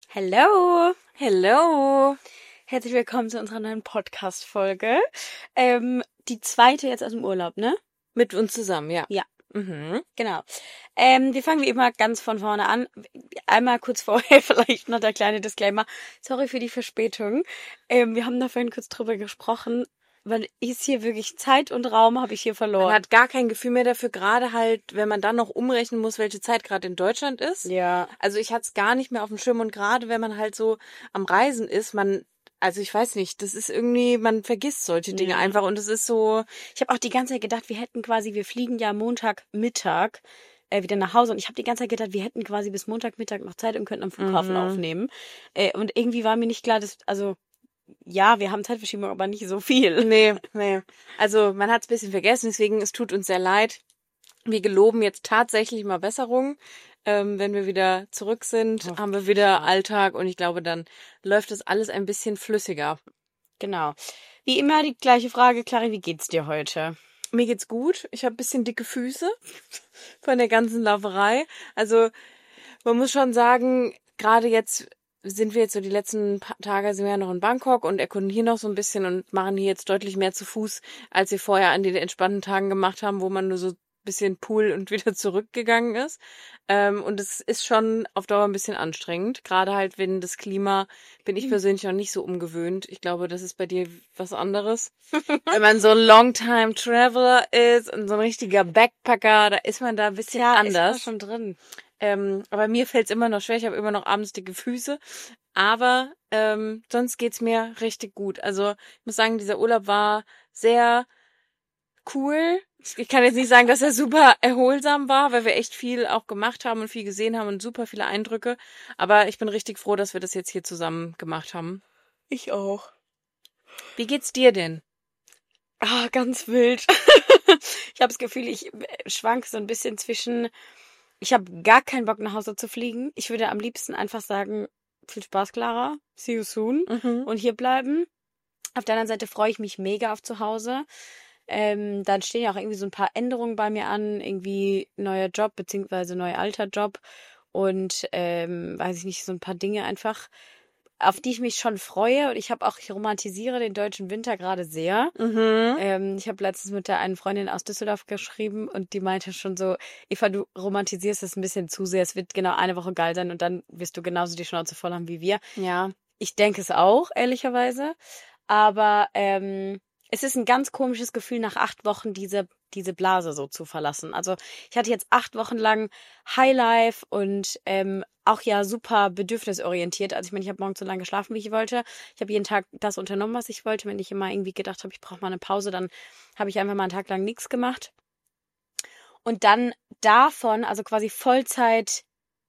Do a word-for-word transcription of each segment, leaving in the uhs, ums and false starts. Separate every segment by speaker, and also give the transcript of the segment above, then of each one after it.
Speaker 1: Hello!
Speaker 2: Hello!
Speaker 1: Herzlich willkommen zu unserer neuen Podcast-Folge. Ähm, die zweite jetzt aus dem Urlaub, ne?
Speaker 2: Mit uns zusammen, ja.
Speaker 1: Ja,
Speaker 2: Mhm.
Speaker 1: genau. Ähm, wir fangen wie immer ganz von vorne an. Einmal kurz vorher vielleicht noch der kleine Disclaimer. Sorry für die Verspätung. Ähm, wir haben da vorhin kurz drüber gesprochen, weil ist hier wirklich Zeit und Raum habe ich hier
Speaker 2: Man
Speaker 1: verloren.
Speaker 2: hat gar kein Gefühl mehr dafür, gerade halt, wenn man dann noch umrechnen muss, welche Zeit gerade in Deutschland ist.
Speaker 1: Ja.
Speaker 2: Also ich hatte es gar nicht mehr auf dem Schirm und gerade wenn man halt so am Reisen ist, man, also ich weiß nicht, das ist irgendwie, man vergisst solche Dinge
Speaker 1: Ja.
Speaker 2: einfach und es ist so,
Speaker 1: Ich habe auch die ganze Zeit gedacht, wir hätten quasi, wir fliegen ja Montagmittag äh, wieder nach Hause und ich habe die ganze Zeit gedacht, wir hätten quasi bis Montagmittag noch Zeit und könnten am Flughafen
Speaker 2: Mhm.
Speaker 1: aufnehmen. Äh, und irgendwie war mir nicht klar, dass, also ja, wir haben Zeitverschiebung, aber nicht so viel.
Speaker 2: nee, nee. Also man hat es ein bisschen vergessen, deswegen es tut uns sehr leid. Wir geloben jetzt tatsächlich mal Besserung. Ähm, wenn wir wieder zurück sind,
Speaker 1: Hoffentlich,
Speaker 2: haben wir wieder
Speaker 1: ja.
Speaker 2: Alltag und ich glaube, dann läuft das alles ein bisschen flüssiger.
Speaker 1: Genau. Wie immer die gleiche Frage, Clary, wie geht's dir heute?
Speaker 2: Mir geht's gut. Ich habe ein bisschen dicke Füße von der ganzen Lauferei. Also man muss schon sagen, gerade jetzt sind wir jetzt so die letzten paar Tage sind wir ja noch in Bangkok und erkunden hier noch so ein bisschen und machen hier jetzt deutlich mehr zu Fuß, als wir vorher an den entspannten Tagen gemacht haben, wo man nur so ein bisschen Pool und wieder zurückgegangen ist. Ähm, und es ist schon auf Dauer ein bisschen anstrengend. Gerade halt, wenn das Klima, bin ich persönlich noch nicht so umgewöhnt. Ich glaube, das ist bei dir was anderes. Wenn man so ein Long-Time-Traveler ist und so ein richtiger Backpacker, da ist man da ein bisschen
Speaker 1: Ja, ist
Speaker 2: anders.
Speaker 1: da schon drin.
Speaker 2: Ähm, aber mir fällt's immer noch schwer. Ich habe immer noch abends dicke Füße. Aber ähm, sonst geht's mir richtig gut. Also ich muss sagen, dieser Urlaub war sehr cool. Ich kann jetzt nicht sagen, dass er super erholsam war, weil wir echt viel auch gemacht haben und viel gesehen haben und super viele Eindrücke. Aber ich bin richtig froh, dass wir das jetzt hier zusammen gemacht haben.
Speaker 1: Ich auch.
Speaker 2: Wie geht's dir denn?
Speaker 1: Ah, ganz wild. Ich habe das Gefühl, ich schwank so ein bisschen zwischen, ich habe gar keinen Bock nach Hause zu fliegen. Ich würde am liebsten einfach sagen, viel Spaß, Clara. See you soon.
Speaker 2: Mhm.
Speaker 1: Und hier bleiben. Auf der anderen Seite freue ich mich mega auf zu Hause. Ähm, dann stehen ja auch irgendwie so ein paar Änderungen bei mir an. Irgendwie neuer Job, beziehungsweise neuer alter Job. Und ähm, weiß ich nicht, so ein paar Dinge einfach, auf die ich mich schon freue. Und ich habe auch, ich romantisiere den deutschen Winter gerade sehr.
Speaker 2: Mhm.
Speaker 1: Ähm, ich habe letztens mit der einen Freundin aus Düsseldorf geschrieben und die meinte schon so, Eva, du romantisierst das ein bisschen zu sehr. Es wird genau eine Woche geil sein und dann wirst du genauso die Schnauze voll haben wie wir.
Speaker 2: Ja.
Speaker 1: Ich denke es auch, ehrlicherweise. Aber ähm, es ist ein ganz komisches Gefühl, nach acht Wochen diese, diese Blase so zu verlassen. Also ich hatte jetzt acht Wochen lang Highlife und ähm, auch ja super bedürfnisorientiert. Also ich meine, ich habe morgens so lange geschlafen, wie ich wollte. Ich habe jeden Tag das unternommen, was ich wollte. Wenn ich immer irgendwie gedacht habe, ich brauche mal eine Pause, dann habe ich einfach mal einen Tag lang nichts gemacht. Und dann davon, also quasi Vollzeit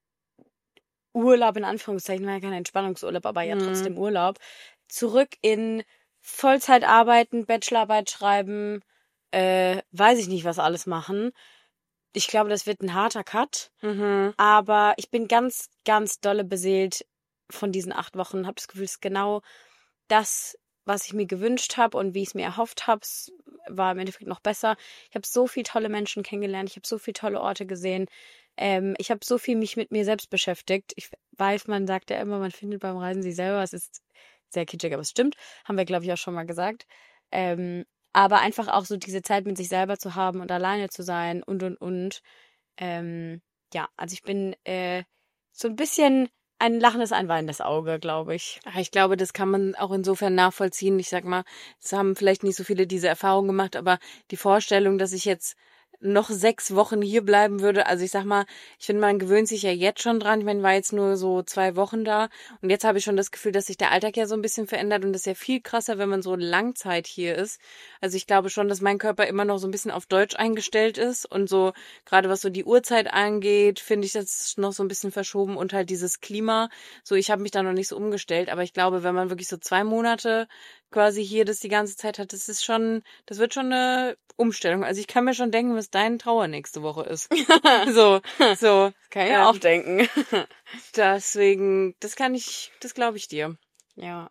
Speaker 1: Urlaub in Anführungszeichen, war ja kein Entspannungsurlaub, aber ja
Speaker 2: Mhm.
Speaker 1: trotzdem Urlaub, zurück in Vollzeit arbeiten, Bachelorarbeit schreiben, äh, weiß ich nicht, was alles machen. Ich glaube, das wird ein harter Cut,
Speaker 2: Mhm.
Speaker 1: aber ich bin ganz, ganz dolle beseelt von diesen acht Wochen. Habe das Gefühl, es ist genau das, was ich mir gewünscht habe und wie ich es mir erhofft habe. Es war im Endeffekt noch besser. Ich habe so viele tolle Menschen kennengelernt. Ich habe so viele tolle Orte gesehen. Ähm, ich habe so viel mich mit mir selbst beschäftigt. Ich weiß, man sagt ja immer, man findet beim Reisen sich selber. Es ist sehr kitschig, aber es stimmt. Haben wir, glaube ich, auch schon mal gesagt. Ähm, aber einfach auch so diese Zeit mit sich selber zu haben und alleine zu sein und, und, und. Ähm, ja, also ich bin äh, so ein bisschen ein lachendes, ein weinendes Auge, glaube ich.
Speaker 2: Ja, ich glaube, das kann man auch insofern nachvollziehen. Ich sag mal, es haben vielleicht nicht so viele diese Erfahrung gemacht, aber die Vorstellung, dass ich jetzt noch sechs Wochen hier bleiben würde, also ich sag mal, ich finde, man gewöhnt sich ja jetzt schon dran. Ich meine, ich war jetzt nur so zwei Wochen da und jetzt habe ich schon das Gefühl, dass sich der Alltag ja so ein bisschen verändert und das ist ja viel krasser, wenn man so Langzeit hier ist. Also ich glaube schon, dass mein Körper immer noch so ein bisschen auf Deutsch eingestellt ist und so, gerade was so die Uhrzeit angeht, finde ich, das ist noch so ein bisschen verschoben und halt dieses Klima. So, ich habe mich da noch nicht so umgestellt, aber ich glaube, wenn man wirklich so zwei Monate quasi hier das die ganze Zeit hat, das ist schon, das wird schon eine Umstellung. Also ich kann mir schon denken, was dein Trauer nächste Woche ist. So, so.
Speaker 1: Kann ich
Speaker 2: ähm,
Speaker 1: auch denken.
Speaker 2: Deswegen, das kann ich, das glaube ich dir.
Speaker 1: Ja.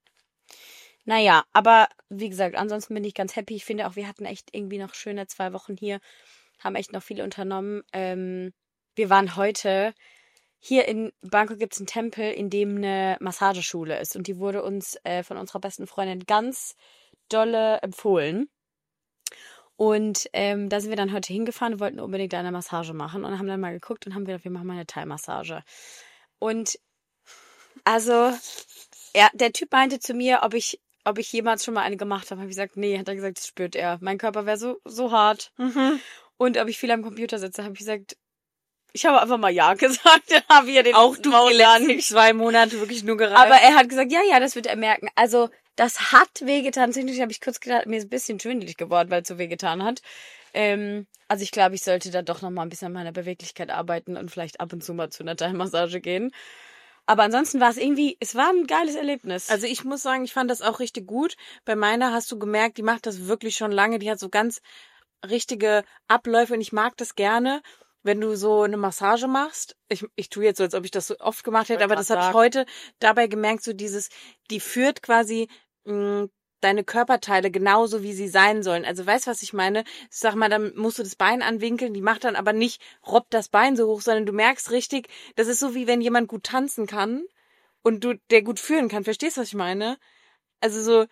Speaker 1: Naja, aber wie gesagt, ansonsten bin ich ganz happy. Ich finde auch, wir hatten echt irgendwie noch schöne zwei Wochen hier, haben echt noch viel unternommen. Ähm, wir waren heute hier in Bangkok gibt es einen Tempel, in dem eine Massageschule ist. Und die wurde uns äh, von unserer besten Freundin ganz dolle empfohlen. Und ähm, da sind wir dann heute hingefahren und wollten unbedingt eine Massage machen. Und haben dann mal geguckt und haben gedacht, wir machen mal eine Thai-Massage. Und also, er, der Typ meinte zu mir, ob ich, ob ich jemals schon mal eine gemacht habe. Habe ich gesagt, nee, hat er gesagt, das spürt er. Mein Körper wäre so, so hart.
Speaker 2: Mhm.
Speaker 1: Und ob ich viel am Computer sitze, habe ich gesagt, ich habe einfach mal ja gesagt. Dann habe ich ja den
Speaker 2: Auch du
Speaker 1: Maul
Speaker 2: die
Speaker 1: gar
Speaker 2: letzten
Speaker 1: nicht.
Speaker 2: zwei Monate wirklich nur gereicht.
Speaker 1: Aber er hat gesagt, ja, ja, das wird er merken. Also, das hat wehgetan. Tatsächlich habe ich kurz gedacht, mir ist ein bisschen schwindelig geworden, weil es so wehgetan hat. Ähm, also ich glaube, ich sollte da doch noch mal ein bisschen an meiner Beweglichkeit arbeiten und vielleicht ab und zu mal zu einer Thai-Massage gehen. Aber ansonsten war es irgendwie, es war ein geiles Erlebnis.
Speaker 2: Also ich muss sagen, ich fand das auch richtig gut. Bei meiner hast du gemerkt, die macht das wirklich schon lange. Die hat so ganz richtige Abläufe und ich mag das gerne, wenn du so eine Massage machst. Ich, ich tue jetzt so, als ob ich das so oft gemacht hätte,
Speaker 1: Wollte
Speaker 2: aber
Speaker 1: grad
Speaker 2: das habe ich
Speaker 1: sagen.
Speaker 2: heute dabei gemerkt, so dieses, die führt quasi mh, deine Körperteile genauso, wie sie sein sollen. Also weißt du, was ich meine? Ich sag mal, dann musst du das Bein anwinkeln, die macht dann aber nicht, robbt das Bein so hoch, sondern du merkst richtig, das ist so wie wenn jemand gut tanzen kann und du der gut führen kann. Verstehst du, was ich meine? Also so,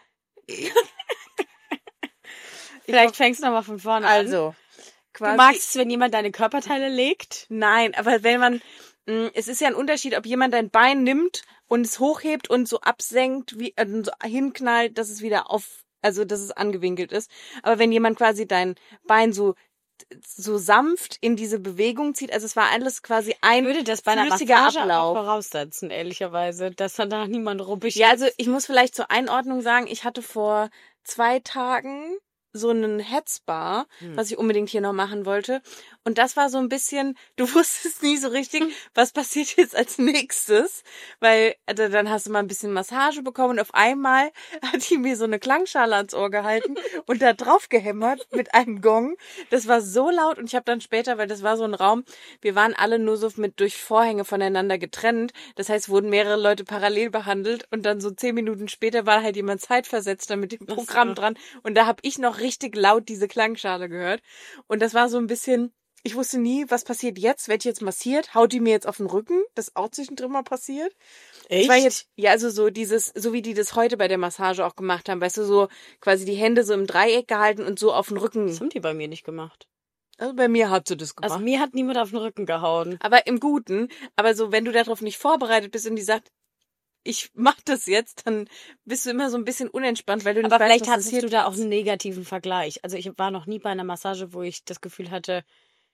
Speaker 1: Vielleicht fängst du noch mal von vorne an.
Speaker 2: also quasi.
Speaker 1: Du magst es, wenn jemand deine Körperteile legt?
Speaker 2: Nein, aber wenn man, mh, es ist ja ein Unterschied, ob jemand dein Bein nimmt und es hochhebt und so absenkt, wie äh, so hinknallt, dass es wieder auf, also dass es angewinkelt ist. Aber wenn jemand quasi dein Bein so so sanft in diese Bewegung zieht, also es war alles quasi ein
Speaker 1: Ich würde das bei einer
Speaker 2: flüssiger
Speaker 1: Massage auch
Speaker 2: Ablauf.
Speaker 1: voraussetzen, ehrlicherweise, dass dann danach niemand ruppig
Speaker 2: Ja,
Speaker 1: ist.
Speaker 2: also ich muss vielleicht zur Einordnung sagen, ich hatte vor zwei Tagen so einen Headspa,
Speaker 1: Hm.
Speaker 2: was ich unbedingt hier noch machen wollte. Und das war so ein bisschen, du wusstest nie so richtig, was passiert jetzt als nächstes. Weil also dann hast du mal ein bisschen Massage bekommen und auf einmal hat die mir so eine Klangschale ans Ohr gehalten und da drauf gehämmert mit einem Gong. Das war so laut und ich habe dann später, weil das war so ein Raum, wir waren alle nur so mit durch Vorhänge voneinander getrennt. Das heißt, wurden mehrere Leute parallel behandelt und dann so zehn Minuten später war halt jemand zeitversetzter mit dem
Speaker 1: Ach so.
Speaker 2: Programm dran und da habe ich noch richtig laut diese Klangschale gehört und das war so ein bisschen, ich wusste nie, was passiert jetzt, werde ich jetzt massiert, haut die mir jetzt auf den Rücken, das ist auch zwischendrin mal passiert.
Speaker 1: Echt?
Speaker 2: Es war jetzt, ja, also so dieses, so wie die das heute bei der Massage auch gemacht haben, weißt du, so quasi die Hände so im Dreieck gehalten und so auf den Rücken.
Speaker 1: Das haben die bei mir nicht gemacht.
Speaker 2: Also bei mir hat sie das gemacht.
Speaker 1: Also mir hat niemand auf den Rücken gehauen.
Speaker 2: Aber im Guten. Aber so, wenn du darauf nicht vorbereitet bist und die sagt, ich mach das jetzt, dann bist du immer so ein bisschen unentspannt, weil du nicht
Speaker 1: Aber
Speaker 2: weißt,
Speaker 1: vielleicht
Speaker 2: was
Speaker 1: hattest
Speaker 2: passiert
Speaker 1: du da auch
Speaker 2: jetzt.
Speaker 1: einen negativen Vergleich. Also ich war noch nie bei einer Massage, wo ich das Gefühl hatte,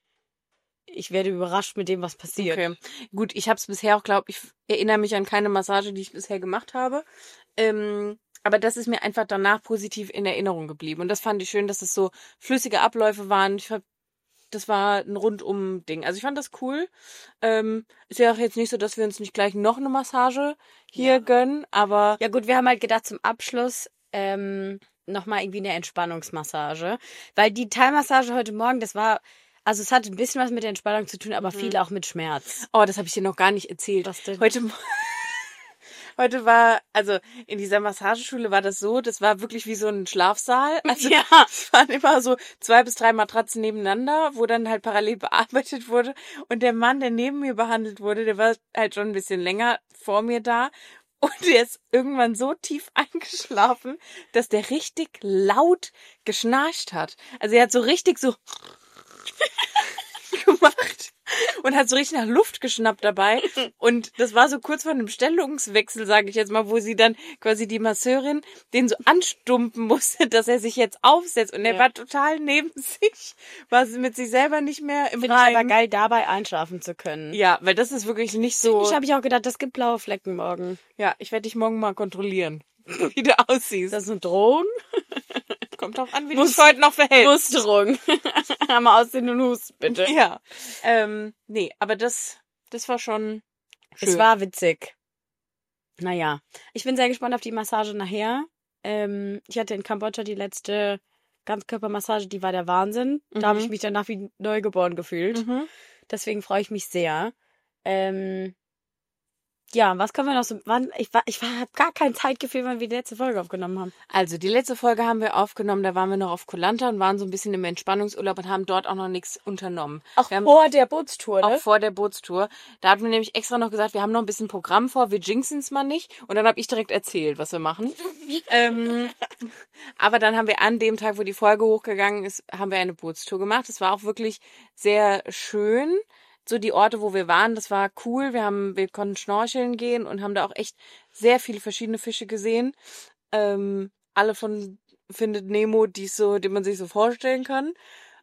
Speaker 1: ich werde überrascht mit dem, was passiert.
Speaker 2: Okay, gut, ich habe es bisher auch, glaube ich, erinnere mich an keine Massage, die ich bisher gemacht habe. Ähm, aber das ist mir einfach danach positiv in Erinnerung geblieben. Und das fand ich schön, dass es so flüssige Abläufe waren. Ich fand, das war ein Rundum-Ding. Also ich fand das cool. Ähm, ist ja auch jetzt nicht so, dass wir uns nicht gleich noch eine Massage hier
Speaker 1: Ja.
Speaker 2: gönnen, aber
Speaker 1: Ja gut, wir haben halt gedacht, zum Abschluss ähm, nochmal irgendwie eine Entspannungsmassage. Weil die Thai-Massage heute Morgen, das war, also es hatte ein bisschen was mit der Entspannung zu tun, aber viel auch mit Schmerz.
Speaker 2: oh, das habe ich dir noch gar nicht erzählt.
Speaker 1: Was denn?
Speaker 2: Heute Mo- Heute war, also in dieser Massageschule war das so, das war wirklich wie so ein Schlafsaal. Also
Speaker 1: Ja.
Speaker 2: es waren immer so zwei bis drei Matratzen nebeneinander, wo dann halt parallel bearbeitet wurde. Und der Mann, der neben mir behandelt wurde, der war halt schon ein bisschen länger vor mir da. Und der ist irgendwann so tief eingeschlafen, dass der richtig laut geschnarcht hat. Also er hat so richtig so gemacht und hat so richtig nach Luft geschnappt dabei. Und das war so kurz vor einem Stellungswechsel, sage ich jetzt mal, wo sie dann quasi die Masseurin den so anstumpen musste, dass er sich jetzt aufsetzt. Und er
Speaker 1: Ja.
Speaker 2: war total neben sich, war mit sich selber nicht mehr im
Speaker 1: Finde ich aber
Speaker 2: Reinen.
Speaker 1: geil, dabei einschlafen zu können.
Speaker 2: Ja, weil das ist wirklich nicht so.
Speaker 1: Ich habe ich auch gedacht, das gibt blaue Flecken morgen.
Speaker 2: Ja, ich werde dich morgen mal kontrollieren, wie du aussiehst.
Speaker 1: Ist das eine Drohung?
Speaker 2: kommt drauf an, wie du
Speaker 1: Muss-
Speaker 2: dich heute noch verhältst.
Speaker 1: Musterung. Einmal aussehen und husten, bitte.
Speaker 2: Ja, ähm, nee, aber das, das war schon schön.
Speaker 1: Es war witzig. Naja, ich bin sehr gespannt auf die Massage nachher. Ähm, ich hatte in Kambodscha die letzte Ganzkörpermassage, die war der Wahnsinn. Da habe
Speaker 2: Mhm.
Speaker 1: ich mich danach wie neugeboren gefühlt.
Speaker 2: Mhm.
Speaker 1: Deswegen freue ich mich sehr. Ähm, Ja, was können wir noch so, wann, ich war, ich war, hab gar kein Zeitgefühl, wann wir die letzte Folge aufgenommen haben.
Speaker 2: Also die letzte Folge haben wir aufgenommen, da waren wir noch auf Koh Lanta und waren so ein bisschen im Entspannungsurlaub und haben dort auch noch nichts unternommen.
Speaker 1: Auch
Speaker 2: wir haben,
Speaker 1: vor der Bootstour,
Speaker 2: auch
Speaker 1: ne?
Speaker 2: vor der Bootstour. Da hatten wir nämlich extra noch gesagt, wir haben noch ein bisschen Programm vor, wir jinxen es mal nicht. Und dann habe ich direkt erzählt, was wir machen. ähm, aber dann haben wir an dem Tag, wo die Folge hochgegangen ist, haben wir eine Bootstour gemacht. Es war auch wirklich sehr schön. So die Orte, wo wir waren, das war cool. Wir haben, wir konnten schnorcheln gehen und haben da auch echt sehr viele verschiedene Fische gesehen. Ähm, alle von Findet Nemo, die so, die man sich so vorstellen kann.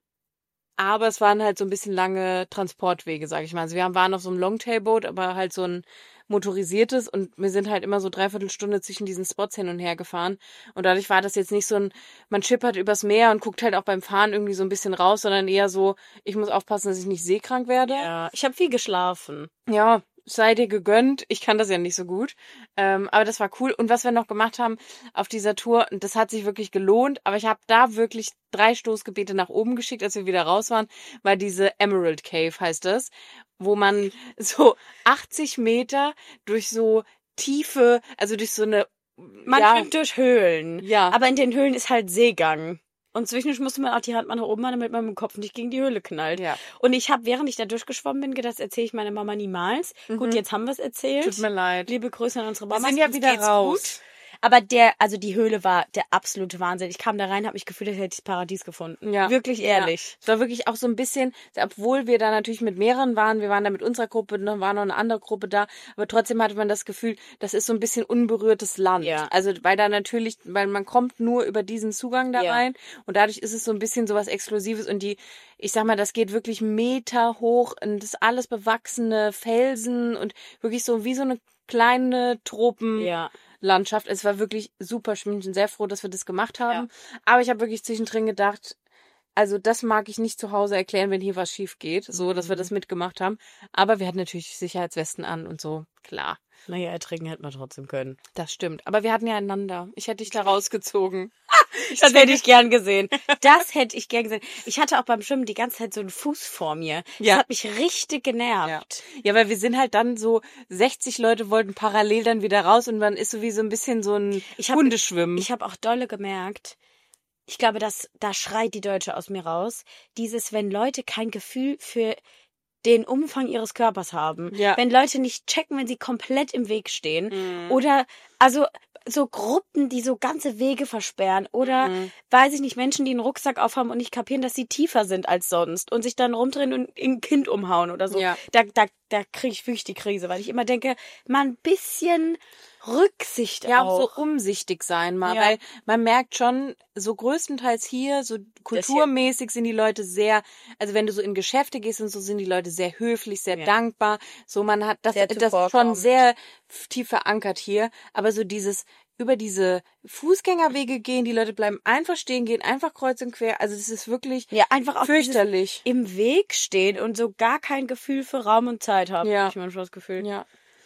Speaker 2: Aber es waren halt so ein bisschen lange Transportwege, sag ich mal. Also wir waren auf so einem Longtailboot, aber halt so ein motorisiertes und wir sind halt immer so dreiviertel Stunde zwischen diesen Spots hin und her gefahren. Und dadurch war das jetzt nicht so ein, man schippert übers Meer und guckt halt auch beim Fahren irgendwie so ein bisschen raus, sondern eher so, ich muss aufpassen, dass ich nicht seekrank werde.
Speaker 1: Ja, ich habe viel geschlafen.
Speaker 2: Ja, sei dir gegönnt. Ich kann das ja nicht so gut. Ähm, aber das war cool. Und was wir noch gemacht haben auf dieser Tour, und das hat sich wirklich gelohnt, aber ich habe da wirklich drei Stoßgebete nach oben geschickt, als wir wieder raus waren, war diese Emerald Cave, heißt das, wo man so achtzig Meter durch so tiefe, also durch so eine,
Speaker 1: Man
Speaker 2: ja,
Speaker 1: schwimmt durch Höhlen.
Speaker 2: ja,
Speaker 1: Aber in den Höhlen ist halt Seegang. Und zwischendurch musste man auch die Hand mal nach oben machen, damit man mit dem Kopf nicht gegen die Höhle knallt.
Speaker 2: ja.
Speaker 1: Und ich habe, während ich da durchgeschwommen bin, gedacht, das erzähle ich meiner Mama niemals.
Speaker 2: Mhm.
Speaker 1: Gut, jetzt haben wir es erzählt.
Speaker 2: Tut mir leid.
Speaker 1: Liebe Grüße an unsere
Speaker 2: Wir
Speaker 1: Mama.
Speaker 2: sind ja
Speaker 1: Uns
Speaker 2: wieder
Speaker 1: geht's
Speaker 2: raus.
Speaker 1: gut. Aber der, also die Höhle war der absolute Wahnsinn. Ich kam da rein, habe mich gefühlt, als hätte ich das Paradies gefunden.
Speaker 2: Ja.
Speaker 1: Wirklich ehrlich.
Speaker 2: Ja. Es war wirklich auch so ein bisschen, obwohl wir da natürlich mit mehreren waren, wir waren da mit unserer Gruppe, dann war noch eine andere Gruppe da, aber trotzdem hatte man das Gefühl, das ist so ein bisschen unberührtes Land.
Speaker 1: Ja.
Speaker 2: Also weil da natürlich, weil man kommt nur über diesen Zugang da
Speaker 1: Ja.
Speaker 2: rein und dadurch ist es so ein bisschen sowas Exklusives und die, ich sag mal, das geht wirklich Meter hoch und das alles bewachsene Felsen und wirklich so wie so eine kleine Tropen.
Speaker 1: Ja.
Speaker 2: Landschaft. Es war wirklich super. Ich bin sehr froh, dass wir das gemacht haben.
Speaker 1: Ja.
Speaker 2: Aber ich habe wirklich zwischendrin gedacht, also das mag ich nicht zu Hause erklären, wenn hier was schief geht, so dass wir das mitgemacht haben. Aber wir hatten natürlich Sicherheitswesten an und so, klar.
Speaker 1: Naja, ertrinken hätten wir trotzdem können.
Speaker 2: Das stimmt. Aber wir hatten ja einander. Ich hätte dich da rausgezogen.
Speaker 1: Das hätte ich gern gesehen. Das hätte ich gern gesehen. Ich hatte auch beim Schwimmen die ganze Zeit so einen Fuß vor mir. Das
Speaker 2: Ja.
Speaker 1: hat mich richtig genervt.
Speaker 2: Ja, weil wir sind halt dann so, sechzig Leute wollten parallel dann wieder raus und man ist so wie so ein bisschen so ein
Speaker 1: Ich hab-
Speaker 2: Hundeschwimmen.
Speaker 1: Ich habe auch dolle gemerkt, ich glaube, das, da schreit die Deutsche aus mir raus. Dieses, wenn Leute kein Gefühl für den Umfang ihres Körpers haben.
Speaker 2: Ja.
Speaker 1: Wenn Leute nicht checken, wenn sie komplett im Weg stehen.
Speaker 2: Mhm.
Speaker 1: Oder, also, so Gruppen, die so ganze Wege versperren. Oder,
Speaker 2: Mhm.
Speaker 1: weiß ich nicht, Menschen, die einen Rucksack aufhaben und nicht kapieren, dass sie tiefer sind als sonst. Und sich dann rumdrehen und ein Kind umhauen oder so.
Speaker 2: Ja.
Speaker 1: Da, da, da kriege ich wirklich die Krise, weil ich immer denke, mal ein bisschen Rücksicht
Speaker 2: Ja,
Speaker 1: auch.
Speaker 2: auch so umsichtig sein mal,
Speaker 1: Ja.
Speaker 2: weil man merkt schon, so größtenteils hier, so kulturmäßig sind die Leute sehr, also wenn du so in Geschäfte gehst und so, sind die Leute sehr höflich, sehr
Speaker 1: Ja.
Speaker 2: dankbar, so man hat das,
Speaker 1: Sehr
Speaker 2: das ist schon
Speaker 1: zuvorkommend.
Speaker 2: sehr tief verankert hier, aber so dieses über diese Fußgängerwege gehen, die Leute bleiben einfach stehen, gehen einfach kreuz und quer, also das ist wirklich
Speaker 1: Ja, einfach auch dieses
Speaker 2: fürchterlich.
Speaker 1: im Weg stehen und so gar kein Gefühl für Raum und Zeit haben,
Speaker 2: Ja.
Speaker 1: habe ich manchmal das Gefühl.
Speaker 2: Ja,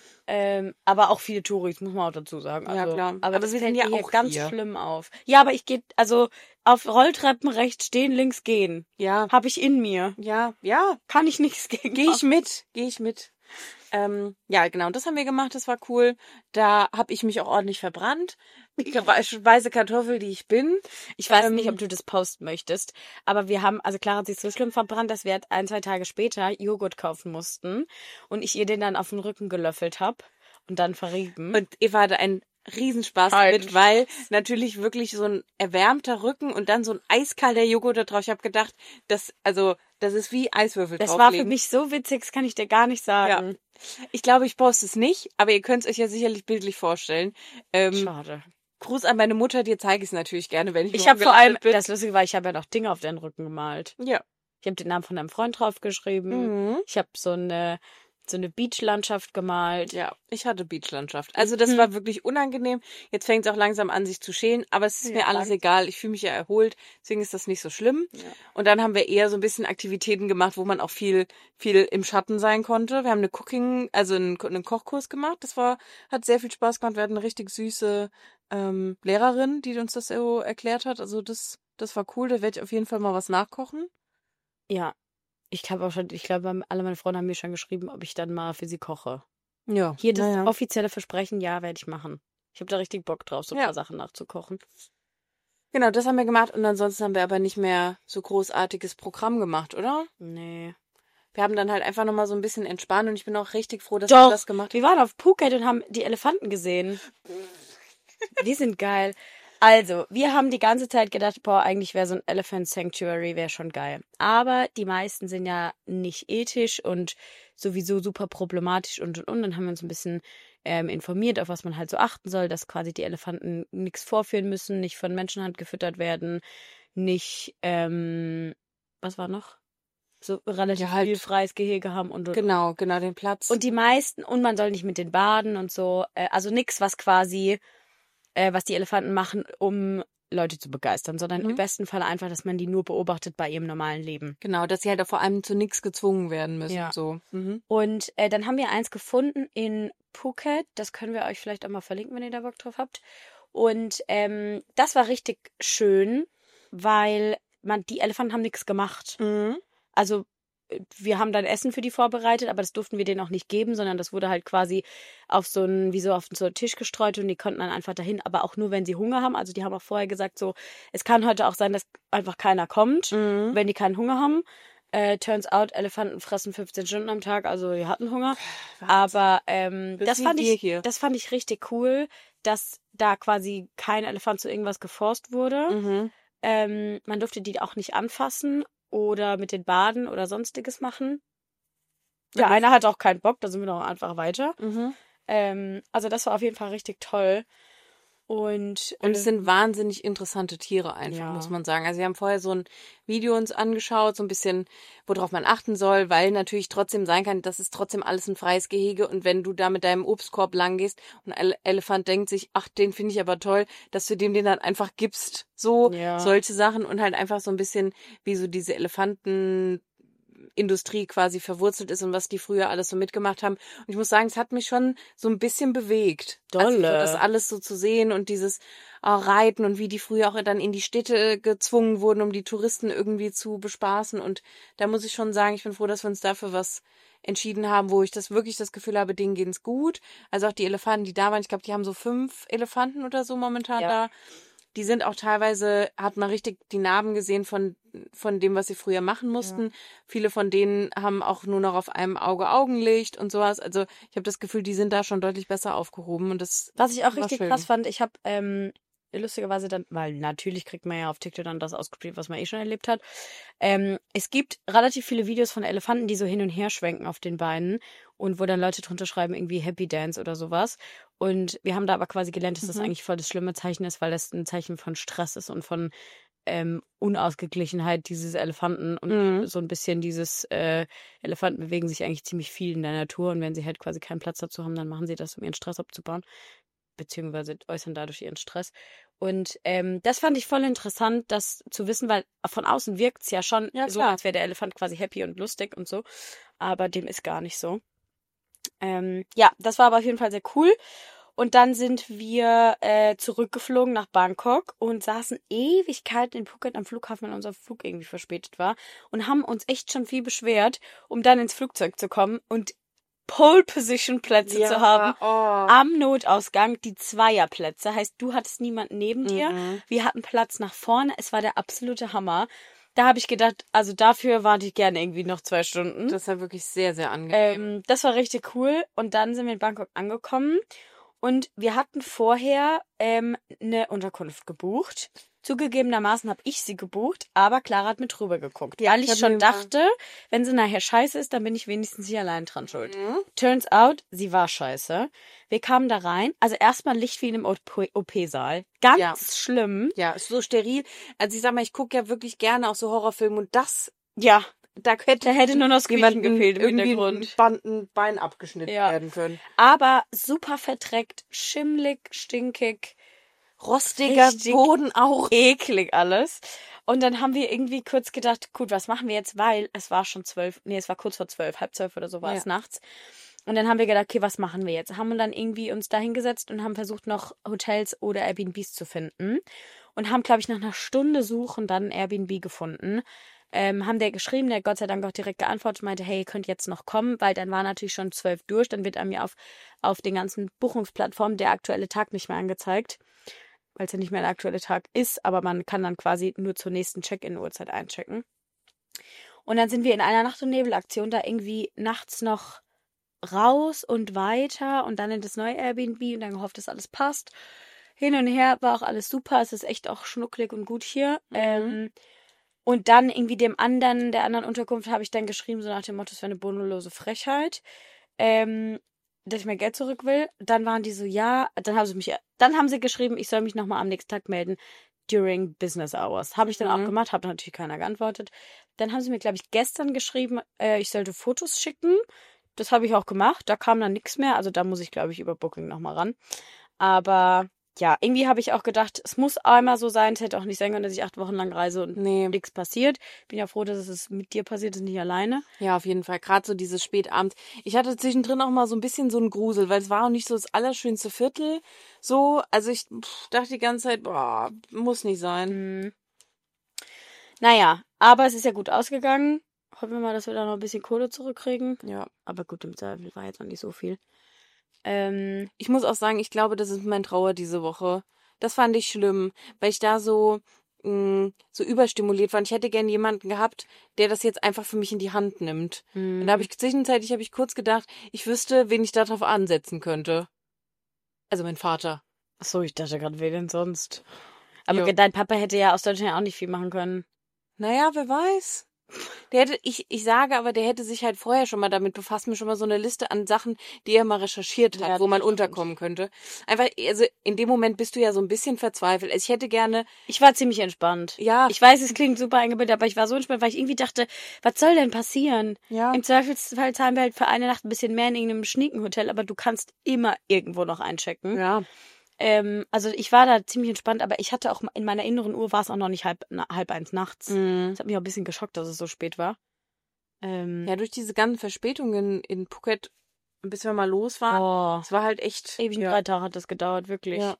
Speaker 1: Ähm, aber auch viele Touris, muss man auch dazu sagen.
Speaker 2: Ja,
Speaker 1: Also,
Speaker 2: klar.
Speaker 1: Aber,
Speaker 2: Aber
Speaker 1: das
Speaker 2: wir
Speaker 1: fällt
Speaker 2: sind ja
Speaker 1: mir hier
Speaker 2: auch
Speaker 1: ganz
Speaker 2: hier.
Speaker 1: schlimm auf. Ja, aber ich gehe, also auf Rolltreppen rechts stehen, links gehen.
Speaker 2: ja,
Speaker 1: Habe ich in mir.
Speaker 2: ja, ja,
Speaker 1: Kann ich nichts gegen
Speaker 2: Gehe ich mit, gehe ich mit. Ähm, ja, genau, das haben wir gemacht, das war cool. Da habe ich mich auch ordentlich verbrannt. Weiße Kartoffel, die ich bin.
Speaker 1: Ich weiß
Speaker 2: Ähm,
Speaker 1: nicht, ob du das posten möchtest, aber wir haben, also Clara hat sich so schlimm verbrannt, dass wir halt ein, zwei Tage später Joghurt kaufen mussten und ich ihr den dann auf den Rücken gelöffelt habe und dann verrieben.
Speaker 2: Und Eva hatte einen Riesenspaß
Speaker 1: Ein
Speaker 2: damit, weil natürlich wirklich so ein erwärmter Rücken und dann so ein eiskalter Joghurt da drauf. Ich habe gedacht, das, also, das ist wie Eiswürfel
Speaker 1: Das war für
Speaker 2: drauflegen.
Speaker 1: mich so witzig, das kann ich dir gar nicht sagen.
Speaker 2: Ich glaube, ich poste es nicht, aber ihr könnt es euch ja sicherlich bildlich vorstellen. Ähm,
Speaker 1: Schade.
Speaker 2: Gruß an meine Mutter, dir zeige ich es natürlich gerne, wenn ich
Speaker 1: Ich
Speaker 2: morgen
Speaker 1: habe vor allem,
Speaker 2: gelandet bin.
Speaker 1: das Lustige war, ich habe ja noch Dinge auf deinen Rücken gemalt.
Speaker 2: Ja.
Speaker 1: Ich habe den Namen von einem Freund draufgeschrieben.
Speaker 2: Mhm.
Speaker 1: Ich habe so eine so eine Beachlandschaft gemalt.
Speaker 2: Ja, ich hatte Beachlandschaft. Also das
Speaker 1: Mhm.
Speaker 2: war wirklich unangenehm. Jetzt fängt es auch langsam an, sich zu schälen, aber es ist
Speaker 1: Ja,
Speaker 2: mir alles
Speaker 1: langsam.
Speaker 2: egal. Ich fühle mich ja erholt, deswegen ist das nicht so schlimm.
Speaker 1: Ja.
Speaker 2: Und dann haben wir eher so ein bisschen Aktivitäten gemacht, wo man auch viel viel im Schatten sein konnte. Wir haben eine Cooking, also einen, einen Kochkurs gemacht. Das war hat sehr viel Spaß gemacht. Wir hatten eine richtig süße ähm, Lehrerin, die uns das so erklärt hat. Also das das war cool. Da werde ich auf jeden Fall mal was nachkochen.
Speaker 1: Ja. Ich glaube auch schon, ich glaube, alle meine Freunde haben mir schon geschrieben, ob ich dann mal für sie koche.
Speaker 2: Ja,
Speaker 1: Hier das
Speaker 2: naja.
Speaker 1: offizielle Versprechen, ja, werde ich machen. Ich habe da richtig Bock drauf, so ein
Speaker 2: Ja.
Speaker 1: paar Sachen nachzukochen.
Speaker 2: Genau, das haben wir gemacht und ansonsten haben wir aber nicht mehr so großartiges Programm gemacht, oder?
Speaker 1: Nee.
Speaker 2: Wir haben dann halt einfach nochmal so ein bisschen entspannt und ich bin auch richtig froh, dass
Speaker 1: Doch,
Speaker 2: wir das gemacht
Speaker 1: wir waren auf Phuket und haben die Elefanten gesehen. Die sind geil. Also, wir haben die ganze Zeit gedacht, boah, eigentlich wäre so ein Elephant Sanctuary wäre schon geil. Aber die meisten sind ja nicht ethisch und sowieso super problematisch und und und. Dann haben wir uns ein bisschen ähm, informiert, auf was man halt so achten soll, dass quasi die Elefanten nichts vorführen müssen, nicht von Menschenhand gefüttert werden, nicht, ähm, was war noch? So relativ
Speaker 2: Ja, halt.
Speaker 1: viel freies Gehege haben und und und.
Speaker 2: Genau, genau, den Platz.
Speaker 1: Und die meisten, und man soll nicht mit den baden und so. Äh, also nix, was quasi, äh, was die Elefanten machen, um Leute zu begeistern, sondern
Speaker 2: Mhm.
Speaker 1: im besten Fall einfach, dass man die nur beobachtet bei ihrem normalen Leben.
Speaker 2: Genau, dass sie halt auch vor allem zu nichts gezwungen werden müssen.
Speaker 1: Ja.
Speaker 2: So. Mhm.
Speaker 1: Und äh, dann haben wir eins gefunden in Phuket. Das können wir euch vielleicht auch mal verlinken, wenn ihr da Bock drauf habt. Und ähm, das war richtig schön, weil man die Elefanten haben nichts gemacht.
Speaker 2: Mhm.
Speaker 1: Also äh, wir haben dann Essen für die vorbereitet, aber das durften wir denen auch nicht geben, sondern das wurde halt quasi auf so einen, wie so auf so einen Tisch gestreut und die konnten dann einfach dahin, aber auch nur, wenn sie Hunger haben. Also die haben auch vorher gesagt, so, es kann heute auch sein, dass einfach keiner kommt,
Speaker 2: Mhm.
Speaker 1: wenn die keinen Hunger haben. Äh, turns out, Elefanten fressen fünfzehn Stunden am Tag, also die hatten Hunger. Aber ähm,
Speaker 2: Das
Speaker 1: das
Speaker 2: wie
Speaker 1: fand
Speaker 2: wir
Speaker 1: ich,
Speaker 2: hier.
Speaker 1: das fand ich richtig cool, dass da quasi kein Elefant zu irgendwas geforst wurde.
Speaker 2: Mhm.
Speaker 1: Ähm, man durfte die auch nicht anfassen oder mit den baden oder sonstiges machen. Ja,
Speaker 2: Aber-
Speaker 1: einer hat auch keinen Bock, da sind wir noch einfach weiter.
Speaker 2: Mhm.
Speaker 1: Ähm, also das war auf jeden Fall richtig toll. Und,
Speaker 2: Und es
Speaker 1: ähm,
Speaker 2: sind wahnsinnig interessante Tiere einfach,
Speaker 1: Ja.
Speaker 2: muss man sagen. Also wir haben vorher so ein Video uns angeschaut, so ein bisschen, worauf man achten soll, weil natürlich trotzdem sein kann, das ist trotzdem alles ein freies Gehege und wenn du da mit deinem Obstkorb lang gehst und ein Elefant denkt sich, ach, den finde ich aber toll, dass du dem den dann einfach gibst. So,
Speaker 1: Ja.
Speaker 2: solche Sachen und halt einfach so ein bisschen, wie so diese Elefanten Industrie quasi verwurzelt ist und was die früher alles so mitgemacht haben. Und ich muss sagen, es hat mich schon so ein bisschen bewegt. Also so
Speaker 1: Dolle.
Speaker 2: das alles so zu sehen und dieses äh, Reiten und wie die früher auch dann in die Städte gezwungen wurden, um die Touristen irgendwie zu bespaßen. Und da muss ich schon sagen, ich bin froh, dass wir uns dafür was entschieden haben, wo ich das wirklich das Gefühl habe, denen geht's gut. Also auch die Elefanten, die da waren, ich glaube, die haben so fünf Elefanten oder so momentan
Speaker 1: Ja.
Speaker 2: da. Die sind auch teilweise, hat man richtig die Narben gesehen von, von dem, was sie früher machen mussten.
Speaker 1: Ja.
Speaker 2: Viele von denen haben auch nur noch auf einem Auge Augenlicht und sowas. Also ich habe das Gefühl, die sind da schon deutlich besser aufgehoben. Und das
Speaker 1: Was ich auch
Speaker 2: war
Speaker 1: richtig
Speaker 2: schön.
Speaker 1: krass fand, ich habe ähm, lustigerweise dann, weil natürlich kriegt man ja auf TikTok dann das ausgespielt, was man eh schon erlebt hat. Ähm, es gibt relativ viele Videos von Elefanten, die so hin und her schwenken auf den Beinen und wo dann Leute drunter schreiben, irgendwie Happy Dance oder sowas. Und wir haben da aber quasi gelernt, dass das
Speaker 2: Mhm.
Speaker 1: eigentlich voll das schlimme Zeichen ist, weil das ein Zeichen von Stress ist und von ähm, Unausgeglichenheit dieses Elefanten und
Speaker 2: Mhm.
Speaker 1: so ein bisschen dieses äh, Elefanten bewegen sich eigentlich ziemlich viel in der Natur und wenn sie halt quasi keinen Platz dazu haben, dann machen sie das, um ihren Stress abzubauen, beziehungsweise äußern dadurch ihren Stress. Und ähm, das fand ich voll interessant, das zu wissen, weil von außen wirkt es ja schon
Speaker 2: Ja,
Speaker 1: so,
Speaker 2: klar.
Speaker 1: als wäre der Elefant quasi happy und lustig und so, aber dem ist gar nicht so. Ähm, ja, das war aber auf jeden Fall sehr cool. Und dann sind wir äh, zurückgeflogen nach Bangkok und saßen Ewigkeiten in Phuket am Flughafen, weil unser Flug irgendwie verspätet war und haben uns echt schon viel beschwert, um dann ins Flugzeug zu kommen und Pole-Position-Plätze
Speaker 2: Ja,
Speaker 1: zu haben.
Speaker 2: oh.
Speaker 1: Am Notausgang die Zweierplätze. Heißt, du hattest niemanden neben dir.
Speaker 2: Mhm.
Speaker 1: Wir hatten Platz nach vorne. Es war der absolute Hammer. Da habe ich gedacht, also dafür warte ich gerne irgendwie noch zwei Stunden.
Speaker 2: Das war wirklich sehr, sehr angenehm.
Speaker 1: Ähm, das war richtig cool. Und dann sind wir in Bangkok angekommen. Und wir hatten vorher ähm, eine Unterkunft gebucht. Zugegebenermaßen habe ich sie gebucht, aber Clara hat mit drüber geguckt.
Speaker 2: Ja,
Speaker 1: weil
Speaker 2: ich
Speaker 1: ich
Speaker 2: hab
Speaker 1: schon
Speaker 2: mir-
Speaker 1: dachte, wenn sie nachher scheiße ist, dann bin ich wenigstens hier allein dran schuld.
Speaker 2: Mhm.
Speaker 1: Turns out, sie war scheiße. Wir kamen da rein. Also erstmal Licht wie in einem O P-Saal. Ganz
Speaker 2: Ja.
Speaker 1: schlimm.
Speaker 2: Ja, ist so steril. Also ich sag mal, ich gucke ja wirklich gerne auch so Horrorfilme und das,
Speaker 1: Ja,
Speaker 2: da hätte
Speaker 1: da hätte nur noch das Quietschen
Speaker 2: jemand
Speaker 1: gefehlt im
Speaker 2: irgendwie
Speaker 1: Hintergrund.
Speaker 2: ein, Band, ein Bein abgeschnitten
Speaker 1: Ja.
Speaker 2: werden können.
Speaker 1: Aber super verdreckt, schimmlig, stinkig,
Speaker 2: Rostiger
Speaker 1: Richtig.
Speaker 2: Boden auch.
Speaker 1: eklig alles. Und dann haben wir irgendwie kurz gedacht, gut, was machen wir jetzt? Weil es war schon zwölf, nee, es war kurz vor zwölf, halb zwölf oder so war
Speaker 2: Ja.
Speaker 1: es nachts. Und dann haben wir gedacht, okay, was machen wir jetzt? Haben wir dann irgendwie uns da hingesetzt und haben versucht, noch Hotels oder Airbnbs zu finden. Und haben, glaube ich, nach einer Stunde Suchen dann ein Airbnb gefunden. ähm, haben der geschrieben, der hat Gott sei Dank auch direkt geantwortet, meinte, hey, ihr könnt jetzt noch kommen, weil dann war natürlich schon zwölf durch, dann wird einem ja auf, auf den ganzen Buchungsplattformen der aktuelle Tag nicht mehr angezeigt, weil es ja nicht mehr der aktuelle Tag ist, aber man kann dann quasi nur zur nächsten Check-in-Uhrzeit einchecken. Und dann sind wir in einer Nacht- und Nebel-Aktion da irgendwie nachts noch raus und weiter und dann in das neue Airbnb und dann gehofft, dass alles passt. Hin und her war auch alles super. Es ist echt auch schnucklig und gut hier.
Speaker 2: Mhm.
Speaker 1: Ähm, und dann irgendwie dem anderen, der anderen Unterkunft habe ich dann geschrieben, so nach dem Motto, es wäre eine bodenlose Frechheit, ähm, dass ich mein Geld zurück will. Dann waren die so, ja, dann haben sie mich, dann haben sie geschrieben, ich soll mich nochmal am nächsten Tag melden during Business Hours. Habe ich dann auch
Speaker 2: Mhm.
Speaker 1: gemacht, habe natürlich keiner geantwortet. Dann haben sie mir, glaube ich, gestern geschrieben, äh, ich sollte Fotos schicken. Das habe ich auch gemacht. Da kam dann nichts mehr. Also da muss ich, glaube ich, über Booking nochmal ran. Aber ja, irgendwie habe ich auch gedacht, es muss einmal so sein. Es hätte auch nicht sein können, dass ich acht Wochen lang reise und
Speaker 2: Nee.
Speaker 1: nichts passiert. Bin ja froh, dass es mit dir passiert ist, nicht alleine.
Speaker 2: Ja, auf jeden Fall. Gerade so dieses Spätabend. Ich hatte zwischendrin auch mal so ein bisschen so einen Grusel, weil es war auch nicht so das allerschönste Viertel. So, also ich pff, dachte die ganze Zeit, boah, muss nicht sein.
Speaker 1: Hm. Naja, aber es ist ja gut ausgegangen. Hoffen wir mal, dass wir da noch ein bisschen Kohle zurückkriegen.
Speaker 2: Ja.
Speaker 1: Aber gut, im Zweifel war jetzt noch nicht so viel. Ähm,
Speaker 2: Ich muss auch sagen, ich glaube, das ist mein Trauer diese Woche. Das fand ich schlimm, weil ich da so mh, so überstimuliert war. Und ich hätte gern jemanden gehabt, der das jetzt einfach für mich in die Hand nimmt. Und da habe ich zwischenzeitlich habe ich kurz gedacht, ich wüsste, wen ich darauf ansetzen könnte. Also mein Vater.
Speaker 1: Achso, ich dachte gerade, wer denn sonst? Aber
Speaker 2: Jo.
Speaker 1: ge- dein Papa hätte ja aus Deutschland auch nicht viel machen können.
Speaker 2: Naja, wer weiß. Der hätte, ich, ich sage aber, der hätte sich halt vorher schon mal damit befasst, mir schon mal so eine Liste an Sachen, die er mal recherchiert hat,
Speaker 1: Ja,
Speaker 2: wo man
Speaker 1: das stimmt.
Speaker 2: unterkommen könnte. Einfach, also in dem Moment bist du ja so ein bisschen verzweifelt. Also ich hätte gerne,
Speaker 1: Ich war ziemlich entspannt.
Speaker 2: ja,
Speaker 1: Ich weiß, es klingt super eingebildet, aber ich war so entspannt, weil ich irgendwie dachte, was soll denn passieren?
Speaker 2: ja,
Speaker 1: Im Zweifelsfall zahlen wir halt für eine Nacht ein bisschen mehr in irgendeinem Schniekenhotel, aber du kannst immer irgendwo noch einchecken.
Speaker 2: ja.
Speaker 1: Ähm, also ich war da ziemlich entspannt, aber ich hatte auch in meiner inneren Uhr war es auch noch nicht halb, na, halb eins nachts.
Speaker 2: Mhm.
Speaker 1: Das hat mich auch ein bisschen geschockt, dass es so spät war. Ähm,
Speaker 2: Ja, durch diese ganzen Verspätungen in Phuket, bis wir mal los waren,
Speaker 1: oh,
Speaker 2: es war halt echt,
Speaker 1: ewig
Speaker 2: ja,
Speaker 1: drei Tage hat das gedauert, wirklich.
Speaker 2: ja.